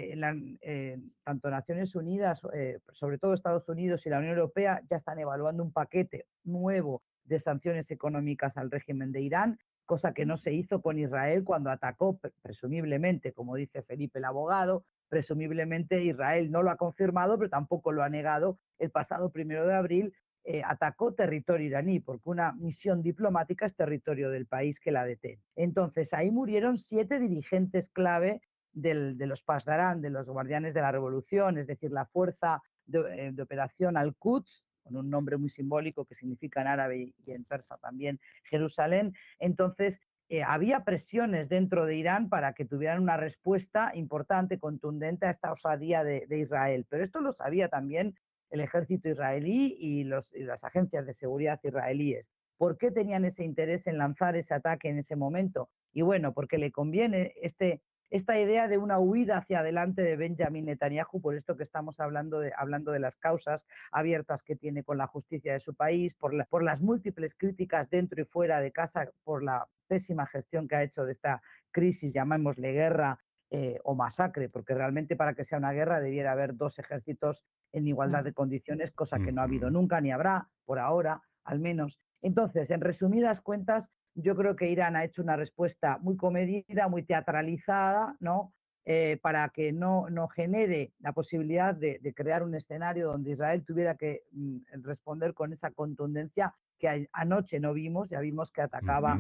tanto Naciones Unidas, sobre todo Estados Unidos y la Unión Europea, ya están evaluando un paquete nuevo de sanciones económicas al régimen de Irán, cosa que no se hizo con Israel cuando atacó, presumiblemente, como dice Felipe el abogado, presumiblemente Israel no lo ha confirmado, pero tampoco lo ha negado. El pasado 1 de abril atacó territorio iraní, porque una misión diplomática es territorio del país que la detiene. Entonces, ahí murieron 7 dirigentes clave de los Pasdarán, de los Guardianes de la Revolución, es decir, la fuerza de operación Al-Quds, con un nombre muy simbólico que significa en árabe y en persa también Jerusalén. Entonces, había presiones dentro de Irán para que tuvieran una respuesta importante, contundente a esta osadía de Israel. Pero esto lo sabía también el ejército israelí y las agencias de seguridad israelíes. ¿Por qué tenían ese interés en lanzar ese ataque en ese momento? Y bueno, porque le conviene esta idea de una huida hacia adelante de Benjamin Netanyahu, por esto que estamos hablando de las causas abiertas que tiene con la justicia de su país, por las múltiples críticas dentro y fuera de casa, por la pésima gestión que ha hecho de esta crisis, llamémosle guerra, o masacre, porque realmente para que sea una guerra debiera haber 2 ejércitos en igualdad de condiciones, cosa que no ha habido nunca ni habrá, por ahora, al menos. Entonces, en resumidas cuentas, yo creo que Irán ha hecho una respuesta muy comedida, muy teatralizada, ¿no? Para que no genere la posibilidad de crear un escenario donde Israel tuviera que responder con esa contundencia que anoche no vimos. Ya vimos que atacaba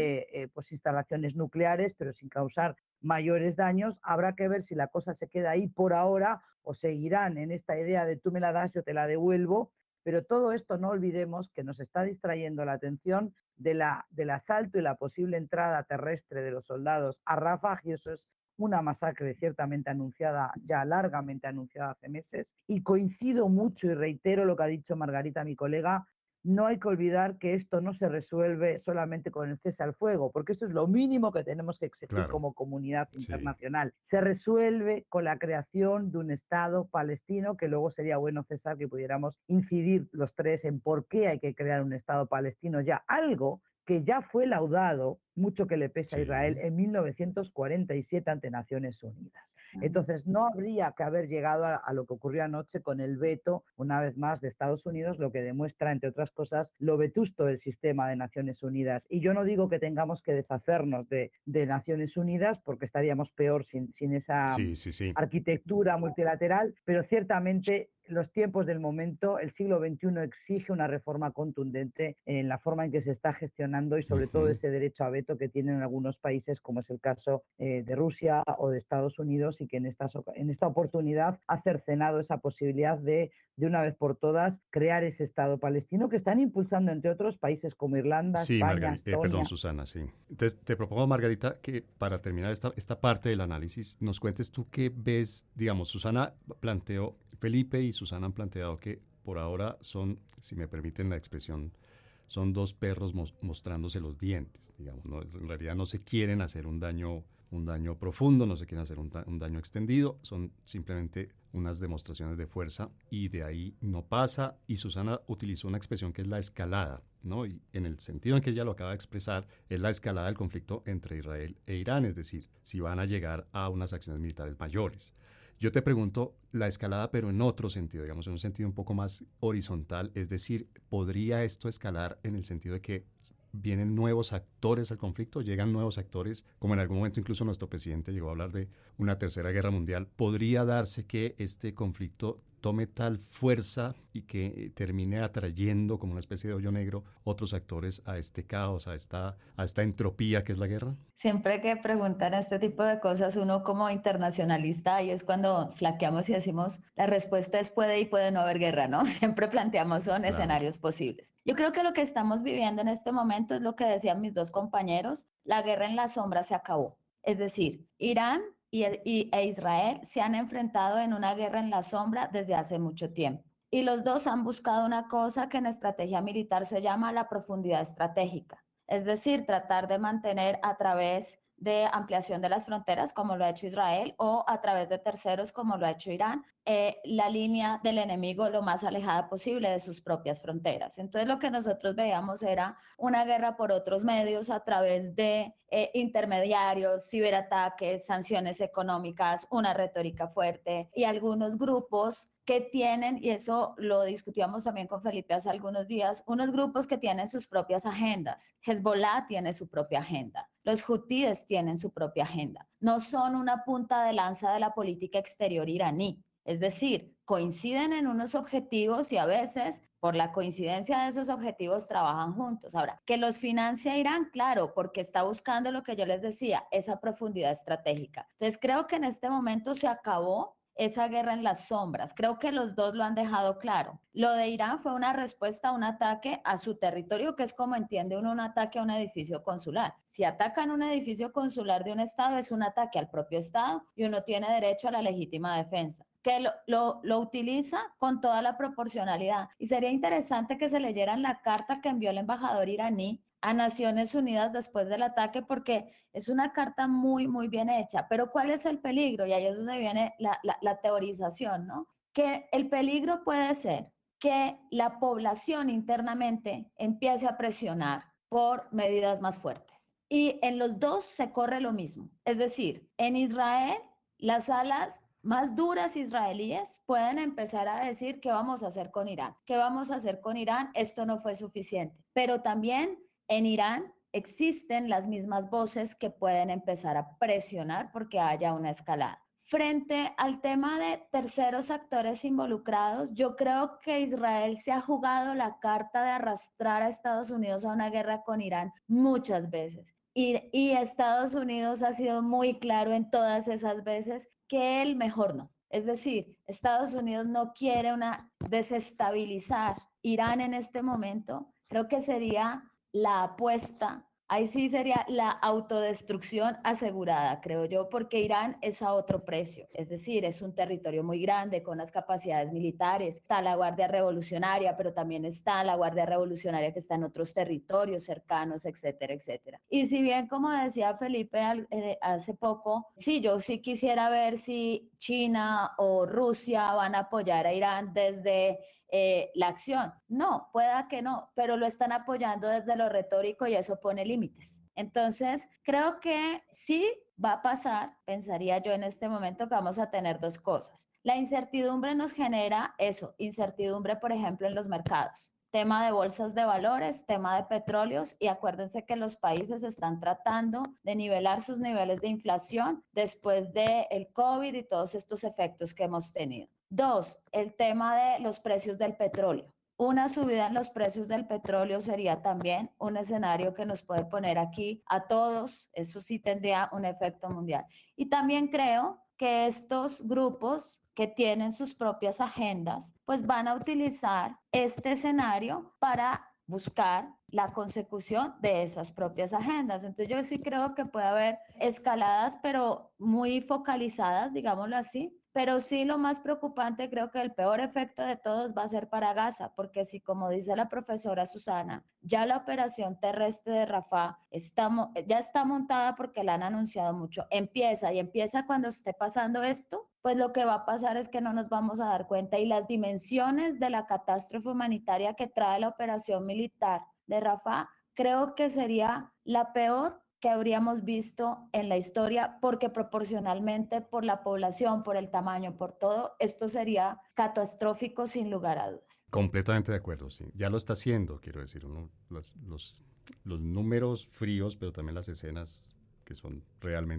pues instalaciones nucleares, pero sin causar mayores daños. Habrá que ver si la cosa se queda ahí por ahora o seguirán en esta idea de tú me la das, yo te la devuelvo. Pero todo esto no olvidemos que nos está distrayendo la atención del asalto y la posible entrada terrestre de los soldados a Rafah, y eso es una masacre ciertamente anunciada, ya largamente anunciada hace meses. Y coincido mucho y reitero lo que ha dicho Margarita, mi colega. No hay que olvidar que esto no se resuelve solamente con el cese al fuego, porque eso es lo mínimo que tenemos que exigir como comunidad internacional. Se resuelve con la creación de un Estado palestino, que luego sería bueno, César, que pudiéramos incidir los tres en por qué hay que crear un Estado palestino ya, algo que ya fue laudado, mucho que le pesa a Israel, en 1947 ante Naciones Unidas. Entonces, no habría que haber llegado a lo que ocurrió anoche con el veto, una vez más, de Estados Unidos, lo que demuestra, entre otras cosas, lo vetusto del sistema de Naciones Unidas. Y yo no digo que tengamos que deshacernos de Naciones Unidas, porque estaríamos peor sin esa arquitectura multilateral, pero ciertamente los tiempos del momento, el siglo XXI exige una reforma contundente en la forma en que se está gestionando y sobre todo ese derecho a veto que tienen algunos países, como es el caso de Rusia o de Estados Unidos, y que en esta oportunidad ha cercenado esa posibilidad de una vez por todas crear ese Estado palestino que están impulsando, entre otros, países como Irlanda, España, Estonia. Perdón, Susana, sí. Entonces, te propongo, Margarita, que para terminar esta parte del análisis, nos cuentes tú qué ves. Digamos, Susana planteó, Felipe y Susana han planteado que por ahora son, si me permiten la expresión, son 2 perros mostrándose los dientes, digamos, ¿no? En realidad no se quieren hacer un daño profundo, no se quieren hacer un daño extendido, son simplemente unas demostraciones de fuerza y de ahí no pasa. Y Susana utilizó una expresión que es la escalada, ¿no? Y en el sentido en que ella lo acaba de expresar, es la escalada del conflicto entre Israel e Irán, es decir, si van a llegar a unas acciones militares mayores. Yo te pregunto la escalada, pero en otro sentido, digamos, en un sentido un poco más horizontal, es decir, ¿podría esto escalar en el sentido de que vienen nuevos actores al conflicto, llegan nuevos actores, como en algún momento incluso nuestro presidente llegó a hablar de una tercera guerra mundial? ¿Podría darse que este conflicto tome tal fuerza y que termine atrayendo como una especie de hoyo negro otros actores a este caos, a esta entropía que es la guerra? Siempre que preguntan este tipo de cosas, uno como internacionalista, ahí es cuando flaqueamos y decimos, la respuesta es puede y puede no haber guerra, ¿no? Siempre planteamos son escenarios posibles. Yo creo que lo que estamos viviendo en este momento es lo que decían mis dos compañeros, la guerra en la sombra se acabó. Es decir, Irán e Israel se han enfrentado en una guerra en la sombra desde hace mucho tiempo. Y los dos han buscado una cosa que en estrategia militar se llama la profundidad estratégica. Es decir, tratar de mantener a través de ampliación de las fronteras, como lo ha hecho Israel, o a través de terceros, como lo ha hecho Irán, la línea del enemigo lo más alejada posible de sus propias fronteras. Entonces, lo que nosotros veíamos era una guerra por otros medios a través de intermediarios, ciberataques, sanciones económicas, una retórica fuerte y algunos grupos que tienen, y eso lo discutíamos también con Felipe hace algunos días, unos grupos que tienen sus propias agendas. Hezbollah tiene su propia agenda. Los hutíes tienen su propia agenda. No son una punta de lanza de la política exterior iraní. Es decir, coinciden en unos objetivos y a veces, por la coincidencia de esos objetivos, trabajan juntos. Ahora, que los financia Irán, claro, porque está buscando lo que yo les decía, esa profundidad estratégica. Entonces, creo que en este momento se acabó esa guerra en las sombras. Creo que los dos lo han dejado claro. Lo de Irán fue una respuesta a un ataque a su territorio, que es como entiende uno un ataque a un edificio consular. Si atacan un edificio consular de un Estado, es un ataque al propio Estado y uno tiene derecho a la legítima defensa, que lo utiliza con toda la proporcionalidad. Y sería interesante que se leyeran la carta que envió el embajador iraní a Naciones Unidas después del ataque, porque es una carta muy, muy bien hecha. Pero ¿cuál es el peligro? Y ahí es donde viene la teorización, ¿no? Que el peligro puede ser que la población internamente empiece a presionar por medidas más fuertes. Y en los dos se corre lo mismo. Es decir, en Israel, las alas más duras israelíes pueden empezar a decir qué vamos a hacer con Irán. ¿Qué vamos a hacer con Irán? Esto no fue suficiente. Pero también en Irán existen las mismas voces que pueden empezar a presionar porque haya una escalada. Frente al tema de terceros actores involucrados, yo creo que Israel se ha jugado la carta de arrastrar a Estados Unidos a una guerra con Irán muchas veces. Y Estados Unidos ha sido muy claro en todas esas veces que él mejor no. Es decir, Estados Unidos no quiere desestabilizar Irán en este momento. Creo que sería la apuesta, ahí sí sería la autodestrucción asegurada, creo yo, porque Irán es a otro precio, es decir, es un territorio muy grande con las capacidades militares, está la Guardia Revolucionaria, pero también está la Guardia Revolucionaria que está en otros territorios cercanos, etcétera, etcétera. Y si bien, como decía Felipe hace poco, sí, yo sí quisiera ver si China o Rusia van a apoyar a Irán desde la acción. No, pueda que no, pero lo están apoyando desde lo retórico y eso pone límites. Entonces, creo que sí va a pasar, pensaría yo en este momento, que vamos a tener dos cosas. La incertidumbre nos genera eso, incertidumbre, por ejemplo, en los mercados. Tema de bolsas de valores, tema de petróleos, y acuérdense que los países están tratando de nivelar sus niveles de inflación después del COVID y todos estos efectos que hemos tenido. Dos, el tema de los precios del petróleo. Una subida en los precios del petróleo sería también un escenario que nos puede poner aquí a todos, eso sí tendría un efecto mundial. Y también creo que estos grupos que tienen sus propias agendas, pues van a utilizar este escenario para buscar la consecución de esas propias agendas. Entonces yo sí creo que puede haber escaladas, pero muy focalizadas, digámoslo así. Pero sí, lo más preocupante, creo que el peor efecto de todos va a ser para Gaza, porque si, como dice la profesora Susana, ya la operación terrestre de Rafah ya está montada porque la han anunciado mucho, empieza cuando esté pasando esto, pues lo que va a pasar es que no nos vamos a dar cuenta y las dimensiones de la catástrofe humanitaria que trae la operación militar de Rafah, creo que sería la peor que habríamos visto en la historia, porque proporcionalmente por la población, por el tamaño, por todo, esto sería catastrófico sin lugar a dudas. Completamente de acuerdo, sí. Ya lo está haciendo, quiero decir, los números fríos, pero también las escenas que son realmente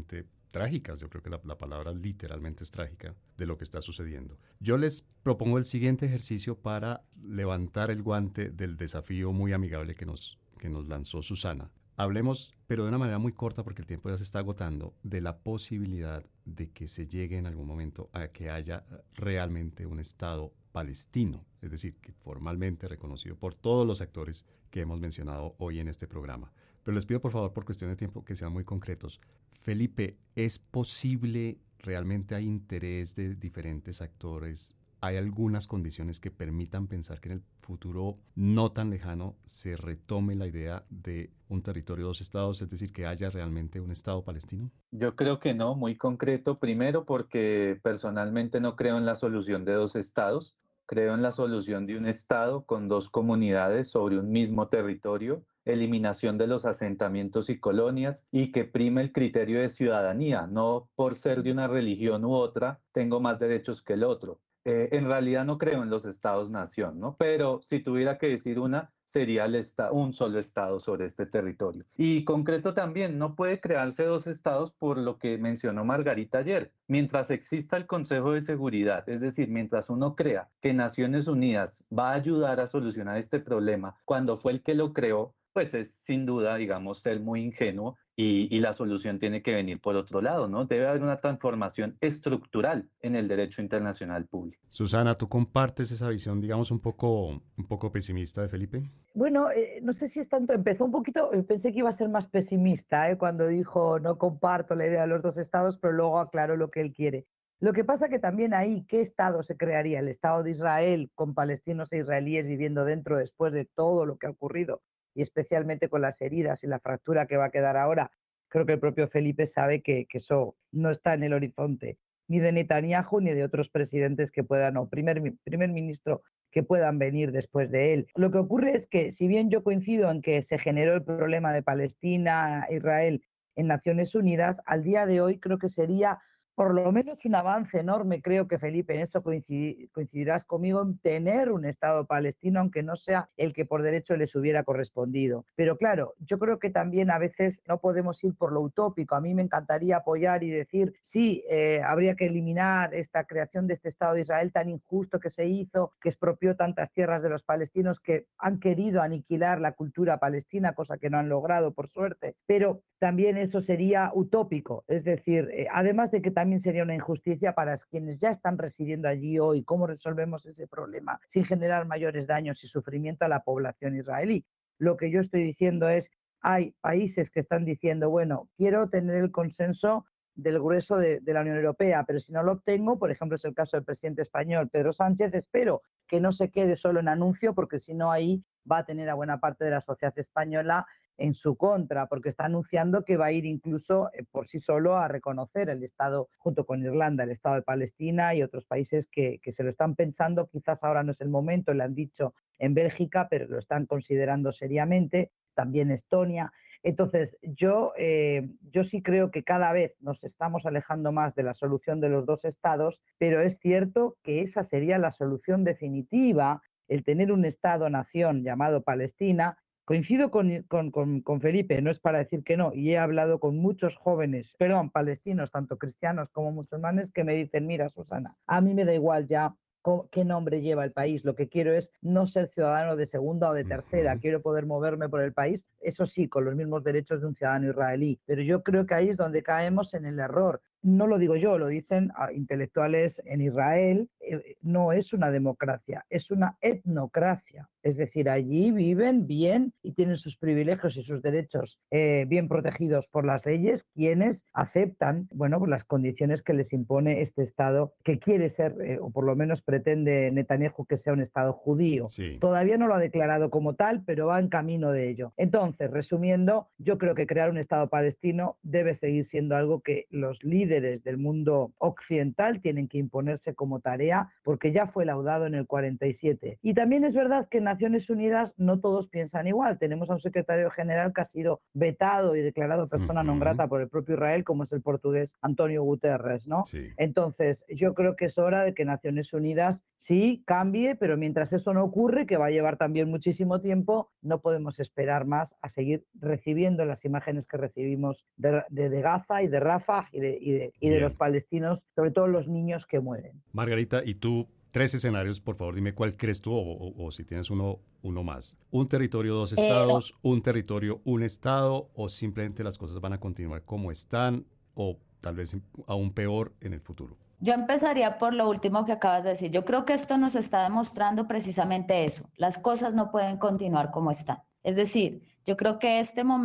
trágicas, yo creo que la palabra literalmente es trágica, de lo que está sucediendo. Yo les propongo el siguiente ejercicio para levantar el guante del desafío muy amigable que nos lanzó Susana. Hablemos, pero de una manera muy corta porque el tiempo ya se está agotando, de la posibilidad de que se llegue en algún momento a que haya realmente un Estado palestino, es decir, que formalmente reconocido por todos los actores que hemos mencionado hoy en este programa. Pero les pido por favor, por cuestión de tiempo, que sean muy concretos. Felipe, ¿es posible, realmente hay interés de diferentes actores? ¿Hay algunas condiciones que permitan pensar que en el futuro no tan lejano se retome la idea de un territorio de dos estados, es decir, que haya realmente un Estado palestino? Yo creo que no, muy concreto. Primero, porque personalmente no creo en la solución de dos estados. Creo en la solución de un estado con dos comunidades sobre un mismo territorio, eliminación de los asentamientos y colonias y que prime el criterio de ciudadanía. No por ser de una religión u otra, tengo más derechos que el otro. En realidad no creo en los estados-nación, ¿no? Pero si tuviera que decir una, sería un solo estado sobre este territorio. Y concreto también, no puede crearse dos estados por lo que mencionó Margarita ayer. Mientras exista el Consejo de Seguridad, es decir, mientras uno crea que Naciones Unidas va a ayudar a solucionar este problema cuando fue el que lo creó, pues es sin duda, digamos, ser muy ingenuo y la solución tiene que venir por otro lado, ¿no? Debe haber una transformación estructural en el derecho internacional público. Susana, ¿tú compartes esa visión, digamos, un poco pesimista de Felipe? Bueno, no sé si es tanto, empezó un poquito, pensé que iba a ser más pesimista, cuando dijo no comparto la idea de los dos estados, pero luego aclaró lo que él quiere. Lo que pasa que también ahí, ¿qué estado se crearía? ¿El Estado de Israel con palestinos e israelíes viviendo dentro después de todo lo que ha ocurrido? Y especialmente con las heridas y la fractura que va a quedar ahora. Creo que el propio Felipe sabe que eso no está en el horizonte, ni de Netanyahu ni de otros presidentes que puedan, o primer ministro que puedan venir después de él. Lo que ocurre es que, si bien yo coincido en que se generó el problema de Palestina, Israel en Naciones Unidas, al día de hoy creo que sería por lo menos un avance enorme, creo que Felipe, en eso coincidirás conmigo, en tener un Estado palestino, aunque no sea el que por derecho les hubiera correspondido. Pero claro, yo creo que también a veces no podemos ir por lo utópico. A mí me encantaría apoyar y decir, sí, habría que eliminar esta creación de este Estado de Israel tan injusto que se hizo, que expropió tantas tierras de los palestinos, que han querido aniquilar la cultura palestina, cosa que no han logrado, por suerte. Pero también eso sería utópico, es decir, además de que también sería una injusticia para quienes ya están residiendo allí hoy. ¿Cómo resolvemos ese problema sin generar mayores daños y sufrimiento a la población israelí? Lo que yo estoy diciendo es, hay países que están diciendo, bueno, quiero tener el consenso del grueso de la Unión Europea, pero si no lo obtengo, por ejemplo, es el caso del presidente español Pedro Sánchez, espero que no se quede solo en anuncio, porque si no ahí va a tener a buena parte de la sociedad española en su contra, porque está anunciando que va a ir incluso por sí solo a reconocer el Estado, junto con Irlanda, el Estado de Palestina y otros países que se lo están pensando. Quizás ahora no es el momento, le han dicho en Bélgica, pero lo están considerando seriamente, también Estonia. Entonces, yo sí creo que cada vez nos estamos alejando más de la solución de los dos estados, pero es cierto que esa sería la solución definitiva, el tener un Estado-nación llamado Palestina. Coincido con Felipe, no es para decir que no, y he hablado con muchos jóvenes, palestinos, tanto cristianos como musulmanes, que me dicen, mira, Susana, a mí me da igual ya qué nombre lleva el país, lo que quiero es no ser ciudadano de segunda o de tercera, quiero poder moverme por el país, eso sí, con los mismos derechos de un ciudadano israelí, pero yo creo que ahí es donde caemos en el error. No lo digo yo, lo dicen intelectuales en Israel, no es una democracia, es una etnocracia. Es decir, allí viven bien y tienen sus privilegios y sus derechos bien protegidos por las leyes quienes aceptan, bueno, las condiciones que les impone este Estado que quiere ser, o por lo menos pretende Netanyahu que sea un Estado judío. Sí. Todavía no lo ha declarado como tal, pero va en camino de ello. Entonces, resumiendo, yo creo que crear un Estado palestino debe seguir siendo algo que los líderes líderes del mundo occidental tienen que imponerse como tarea porque ya fue laudado en el 47. Y también es verdad que en Naciones Unidas no todos piensan igual. Tenemos a un secretario general que ha sido vetado y declarado persona non grata por el propio Israel, como es el portugués Antonio Guterres, ¿no? Sí. Entonces, yo creo que es hora de que Naciones Unidas sí cambie, pero mientras eso no ocurre, que va a llevar también muchísimo tiempo, no podemos esperar más a seguir recibiendo las imágenes que recibimos de Gaza y de Rafah y de los palestinos, sobre todo los niños que mueren. Margarita, ¿y tú? 3 escenarios, por favor, dime cuál crees tú o si tienes uno más. ¿Un territorio, 2 estados? No. ¿Un territorio, 1 estado? ¿O simplemente las cosas van a continuar como están? ¿O tal vez aún peor en el futuro? Yo empezaría por lo último que acabas de decir. Yo creo que esto nos está demostrando precisamente eso. Las cosas no pueden continuar como están. Es decir, yo creo que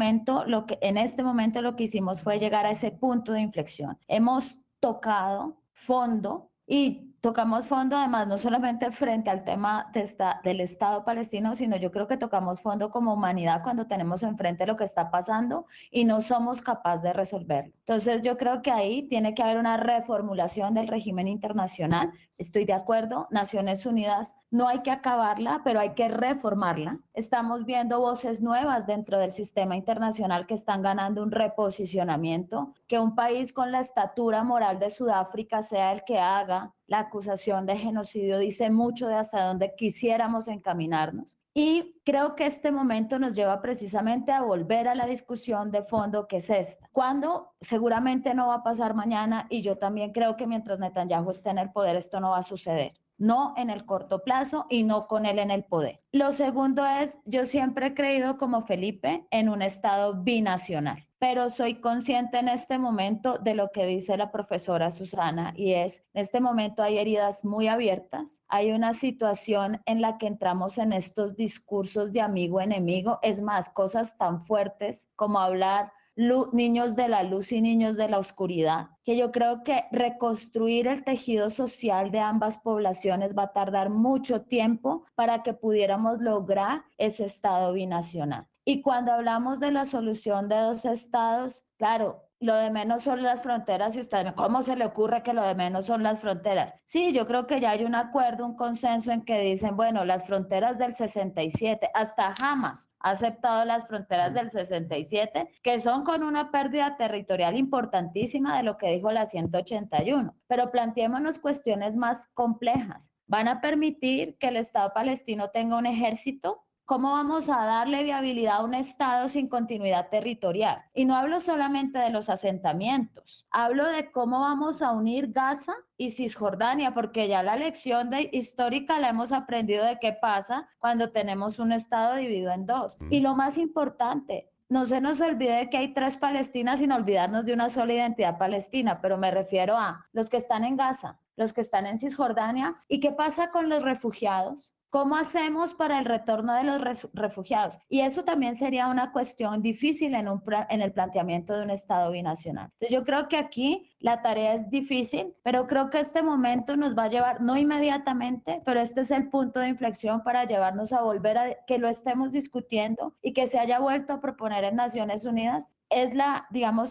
en este momento lo que hicimos fue llegar a ese punto de inflexión. Hemos tocado fondo y tocamos fondo además no solamente frente al tema del Estado palestino, sino yo creo que tocamos fondo como humanidad cuando tenemos enfrente lo que está pasando y no somos capaces de resolverlo. Entonces yo creo que ahí tiene que haber una reformulación del régimen internacional. Estoy de acuerdo, Naciones Unidas no hay que acabarla, pero hay que reformarla. Estamos viendo voces nuevas dentro del sistema internacional que están ganando un reposicionamiento, que un país con la estatura moral de Sudáfrica sea el que haga la acusación de genocidio dice mucho de hacia dónde quisiéramos encaminarnos. Y creo que este momento nos lleva precisamente a volver a la discusión de fondo que es esta. Cuando seguramente no va a pasar mañana y yo también creo que mientras Netanyahu esté en el poder esto no va a suceder. No en el corto plazo y no con él en el poder. Lo segundo es, yo siempre he creído como Felipe en un Estado binacional, pero soy consciente en este momento de lo que dice la profesora Susana y es, en este momento hay heridas muy abiertas, hay una situación en la que entramos en estos discursos de amigo-enemigo, es más, cosas tan fuertes como hablar niños de la luz y niños de la oscuridad, que yo creo que reconstruir el tejido social de ambas poblaciones va a tardar mucho tiempo para que pudiéramos lograr ese Estado binacional. Y cuando hablamos de la solución de 2 estados, claro, lo de menos son las fronteras y usted, ¿cómo se le ocurre que lo de menos son las fronteras? Sí, yo creo que ya hay un acuerdo, un consenso en que dicen, bueno, las fronteras del 67, hasta Hamas ha aceptado las fronteras del 67, que son con una pérdida territorial importantísima de lo que dijo la 181. Pero planteémonos cuestiones más complejas. ¿Van a permitir que el Estado palestino tenga un ejército? ¿Cómo vamos a darle viabilidad a un Estado sin continuidad territorial? Y no hablo solamente de los asentamientos, hablo de cómo vamos a unir Gaza y Cisjordania, porque ya la lección histórica la hemos aprendido de qué pasa cuando tenemos un Estado dividido en 2. Y lo más importante, no se nos olvide que hay 3 Palestinas sin olvidarnos de una sola identidad palestina, pero me refiero a los que están en Gaza, los que están en Cisjordania. ¿Y qué pasa con los refugiados? ¿Cómo hacemos para el retorno de los refugiados? Y eso también sería una cuestión difícil en el planteamiento de un Estado binacional. Entonces yo creo que aquí la tarea es difícil, pero creo que este momento nos va a llevar, no inmediatamente, pero este es el punto de inflexión para llevarnos a volver a que lo estemos discutiendo y que se haya vuelto a proponer en Naciones Unidas. Es la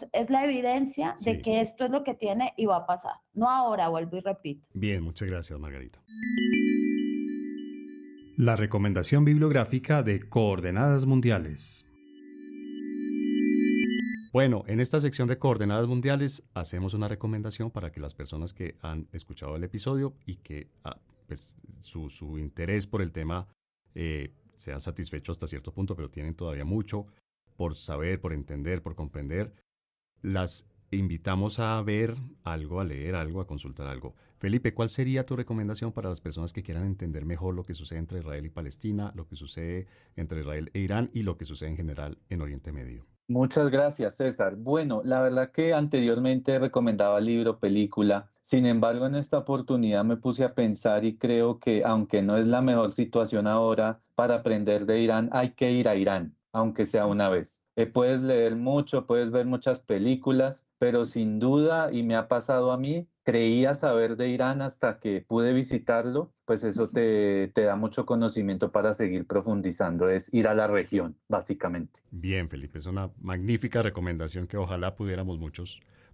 evidencia de que esto es lo que tiene y va a pasar. No ahora, vuelvo y repito. Bien, muchas gracias, Margarita. La recomendación bibliográfica de Coordenadas Mundiales. Bueno, en esta sección de Coordenadas Mundiales hacemos una recomendación para que las personas que han escuchado el episodio y que pues, su interés por el tema sea satisfecho hasta cierto punto, pero tienen todavía mucho por saber, por entender, por comprender, las invitamos a ver algo, a leer algo, a consultar algo. Felipe, ¿cuál sería tu recomendación para las personas que quieran entender mejor lo que sucede entre Israel y Palestina, lo que sucede entre Israel e Irán y lo que sucede en general en Oriente Medio? Muchas gracias, César. Bueno, la verdad que anteriormente recomendaba libro, película. Sin embargo, en esta oportunidad me puse a pensar y creo que aunque no es la mejor situación ahora para aprender de Irán, hay que ir a Irán, aunque sea una vez. Puedes leer mucho, puedes ver muchas películas, pero sin duda, y me ha pasado a mí, creía saber de Irán hasta que pude visitarlo, pues eso te da mucho conocimiento para seguir profundizando, es ir a la región, básicamente. Bien, Felipe, es una magnífica recomendación que ojalá pudiéramos muchos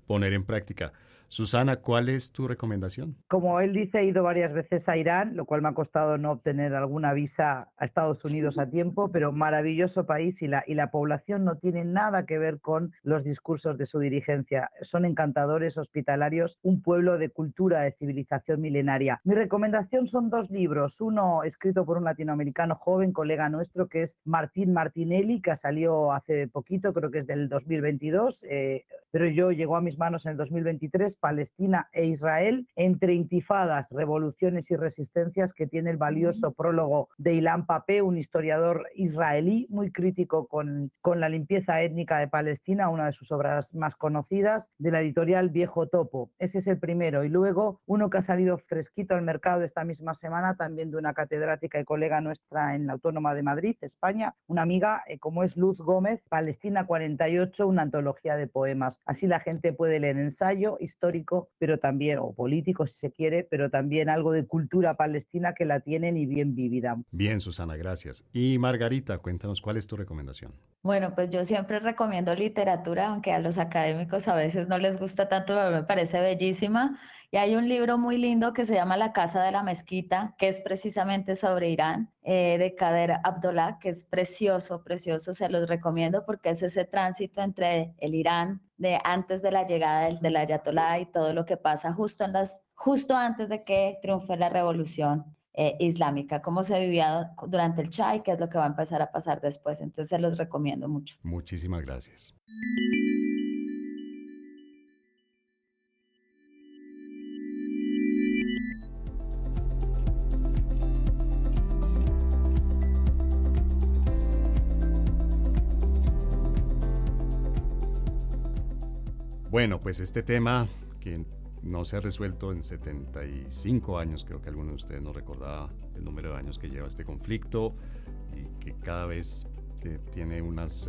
poner en práctica. Susana, ¿cuál es tu recomendación? Como él dice, he ido varias veces a Irán, lo cual me ha costado no obtener alguna visa a Estados Unidos a tiempo, pero maravilloso país y la población no tiene nada que ver con los discursos de su dirigencia. Son encantadores, hospitalarios, un pueblo de cultura, de civilización milenaria. Mi recomendación son 2 libros, uno escrito por un latinoamericano joven, colega nuestro, que es Martín Martinelli, que salió hace poquito, creo que es del 2022, pero llegó a mis manos en el 2023, Palestina e Israel, entre intifadas, revoluciones y resistencias, que tiene el valioso prólogo de Ilan Pappé, un historiador israelí muy crítico con la limpieza étnica de Palestina, una de sus obras más conocidas, de la editorial Viejo Topo. Ese es el primero. Y luego uno que ha salido fresquito al mercado esta misma semana, también de una catedrática y colega nuestra en la Autónoma de Madrid, España, una amiga como es Luz Gómez, Palestina 48, una antología de poemas. Así la gente puede leer ensayo histórico, pero también, o político si se quiere, pero también algo de cultura palestina que la tienen y bien vivida. Bien, Susana, gracias. Y Margarita, cuéntanos, ¿cuál es tu recomendación? Bueno, pues yo siempre recomiendo literatura, aunque a los académicos a veces no les gusta tanto, pero me parece bellísima. Y hay un libro muy lindo que se llama La Casa de la Mezquita, que es precisamente sobre Irán, de Kader Abdollah, que es precioso, precioso, se los recomiendo porque es ese tránsito entre el Irán de antes de la llegada del Ayatolá y todo lo que pasa justo antes de que triunfe la revolución islámica, cómo se vivía durante el Shah y qué es lo que va a empezar a pasar después. Entonces se los recomiendo mucho. Muchísimas gracias. Bueno, pues este tema que no se ha resuelto en 75 años, creo que alguno de ustedes no recordaba el número de años que lleva este conflicto y que cada vez tiene unas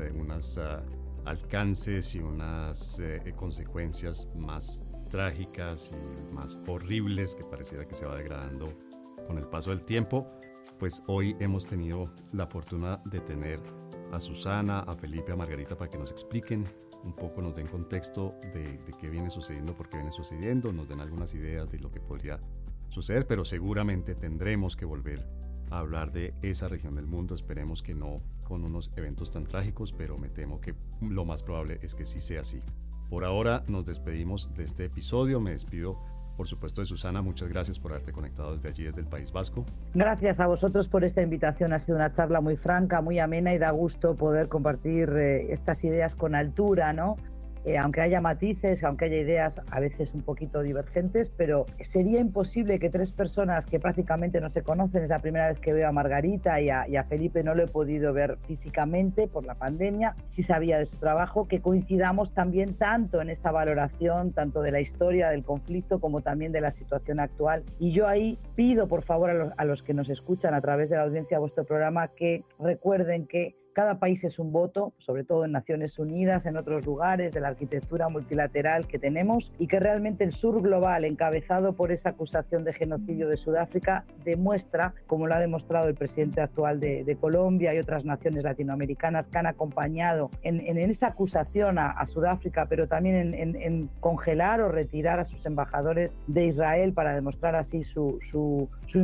alcances y unas consecuencias más trágicas y más horribles, que pareciera que se va degradando con el paso del tiempo. Pues hoy hemos tenido la fortuna de tener a Susana, a Felipe, a Margarita para que nos expliquen un poco, nos den contexto de qué viene sucediendo, por qué viene sucediendo, nos den algunas ideas de lo que podría suceder, pero seguramente tendremos que volver a hablar de esa región del mundo. Esperemos que no con unos eventos tan trágicos, pero me temo que lo más probable es que sí sea así. Por ahora nos despedimos de este episodio. Me despido, por supuesto, de Susana. Muchas gracias por haberte conectado desde allí, desde el País Vasco. Gracias a vosotros por esta invitación. Ha sido una charla muy franca, muy amena y da gusto poder compartir estas ideas con altura, ¿no? Aunque haya matices, aunque haya ideas a veces un poquito divergentes, pero sería imposible que 3 personas que prácticamente no se conocen, es la primera vez que veo a Margarita y a Felipe, no lo he podido ver físicamente por la pandemia, sí sabía de su trabajo, que coincidamos también tanto en esta valoración, tanto de la historia del conflicto como también de la situación actual. Y yo ahí pido por favor a los que nos escuchan a través de la audiencia de vuestro programa que recuerden que cada país es un voto, sobre todo en Naciones Unidas, en otros lugares de la arquitectura multilateral que tenemos, y que realmente el sur global, encabezado por esa acusación de genocidio de Sudáfrica, demuestra, como lo ha demostrado el presidente actual de Colombia y otras naciones latinoamericanas que han acompañado en esa acusación a Sudáfrica, pero también en congelar o retirar a sus embajadores de Israel para demostrar así su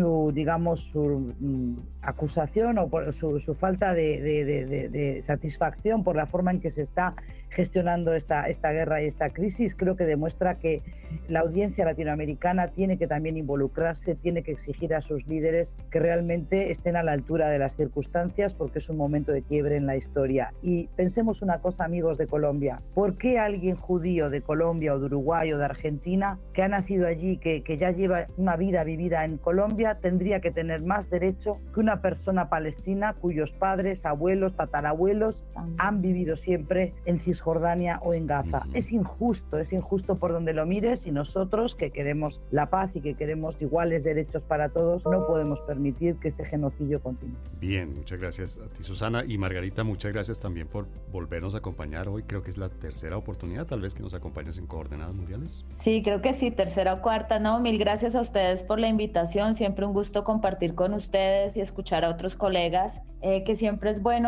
acusación o por su falta de satisfacción por la forma en que se está gestionando esta guerra y esta crisis. Creo que demuestra que la audiencia latinoamericana tiene que también involucrarse, tiene que exigir a sus líderes que realmente estén a la altura de las circunstancias, porque es un momento de quiebre en la historia. Y pensemos una cosa, amigos de Colombia, ¿por qué alguien judío de Colombia o de Uruguay o de Argentina que ha nacido allí, que ya lleva una vida vivida en Colombia, tendría que tener más derecho que una persona palestina cuyos padres, abuelos, tatarabuelos han vivido siempre en Cisjordania o en Gaza? Es injusto por donde lo mires, y nosotros que queremos la paz y que queremos iguales derechos para todos, no podemos permitir que este genocidio continúe. Bien, muchas gracias a ti, Susana, y Margarita, muchas gracias también por volvernos a acompañar hoy. Creo que es la tercera oportunidad tal vez que nos acompañes en Coordenadas Mundiales. Sí, creo que sí, tercera o cuarta, ¿no? Mil gracias a ustedes por la invitación, siempre un gusto compartir con ustedes y escuchar a otros colegas, que siempre es bueno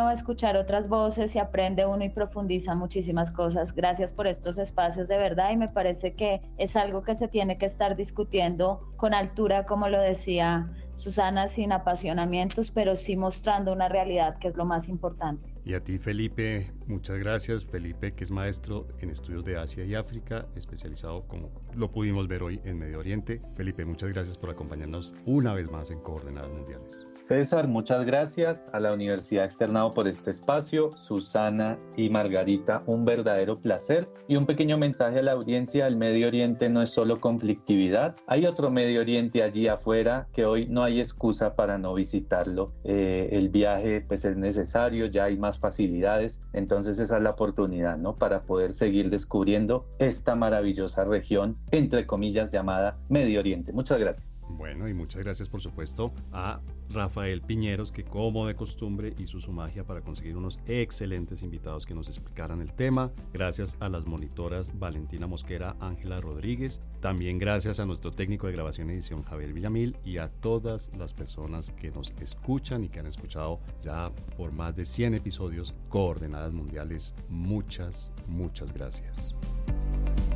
bueno escuchar otras voces y aprende uno y profundiza muchísimas cosas. Gracias por estos espacios de verdad y me parece que es algo que se tiene que estar discutiendo con altura, como lo decía Susana, sin apasionamientos, pero sí mostrando una realidad que es lo más importante. Y a ti, Felipe, muchas gracias. Felipe, que es maestro en estudios de Asia y África, especializado, como lo pudimos ver hoy, en Medio Oriente. Felipe, muchas gracias por acompañarnos una vez más en Coordenadas Mundiales. César, muchas gracias a la Universidad Externado por este espacio. Susana y Margarita, un verdadero placer. Y un pequeño mensaje a la audiencia: el Medio Oriente no es solo conflictividad, hay otro Medio Oriente allí afuera que hoy no hay excusa para no visitarlo. El viaje pues es necesario, ya hay más facilidades, entonces esa es la oportunidad, ¿no? Para poder seguir descubriendo esta maravillosa región, entre comillas, llamada Medio Oriente. Muchas gracias. Bueno, y muchas gracias por supuesto a Rafael Piñeros, que como de costumbre hizo su magia para conseguir unos excelentes invitados que nos explicaran el tema. Gracias a las monitoras Valentina Mosquera, Ángela Rodríguez. También gracias a nuestro técnico de grabación y edición Javier Villamil y a todas las personas que nos escuchan y que han escuchado ya por más de 100 episodios Coordenadas Mundiales. Muchas gracias.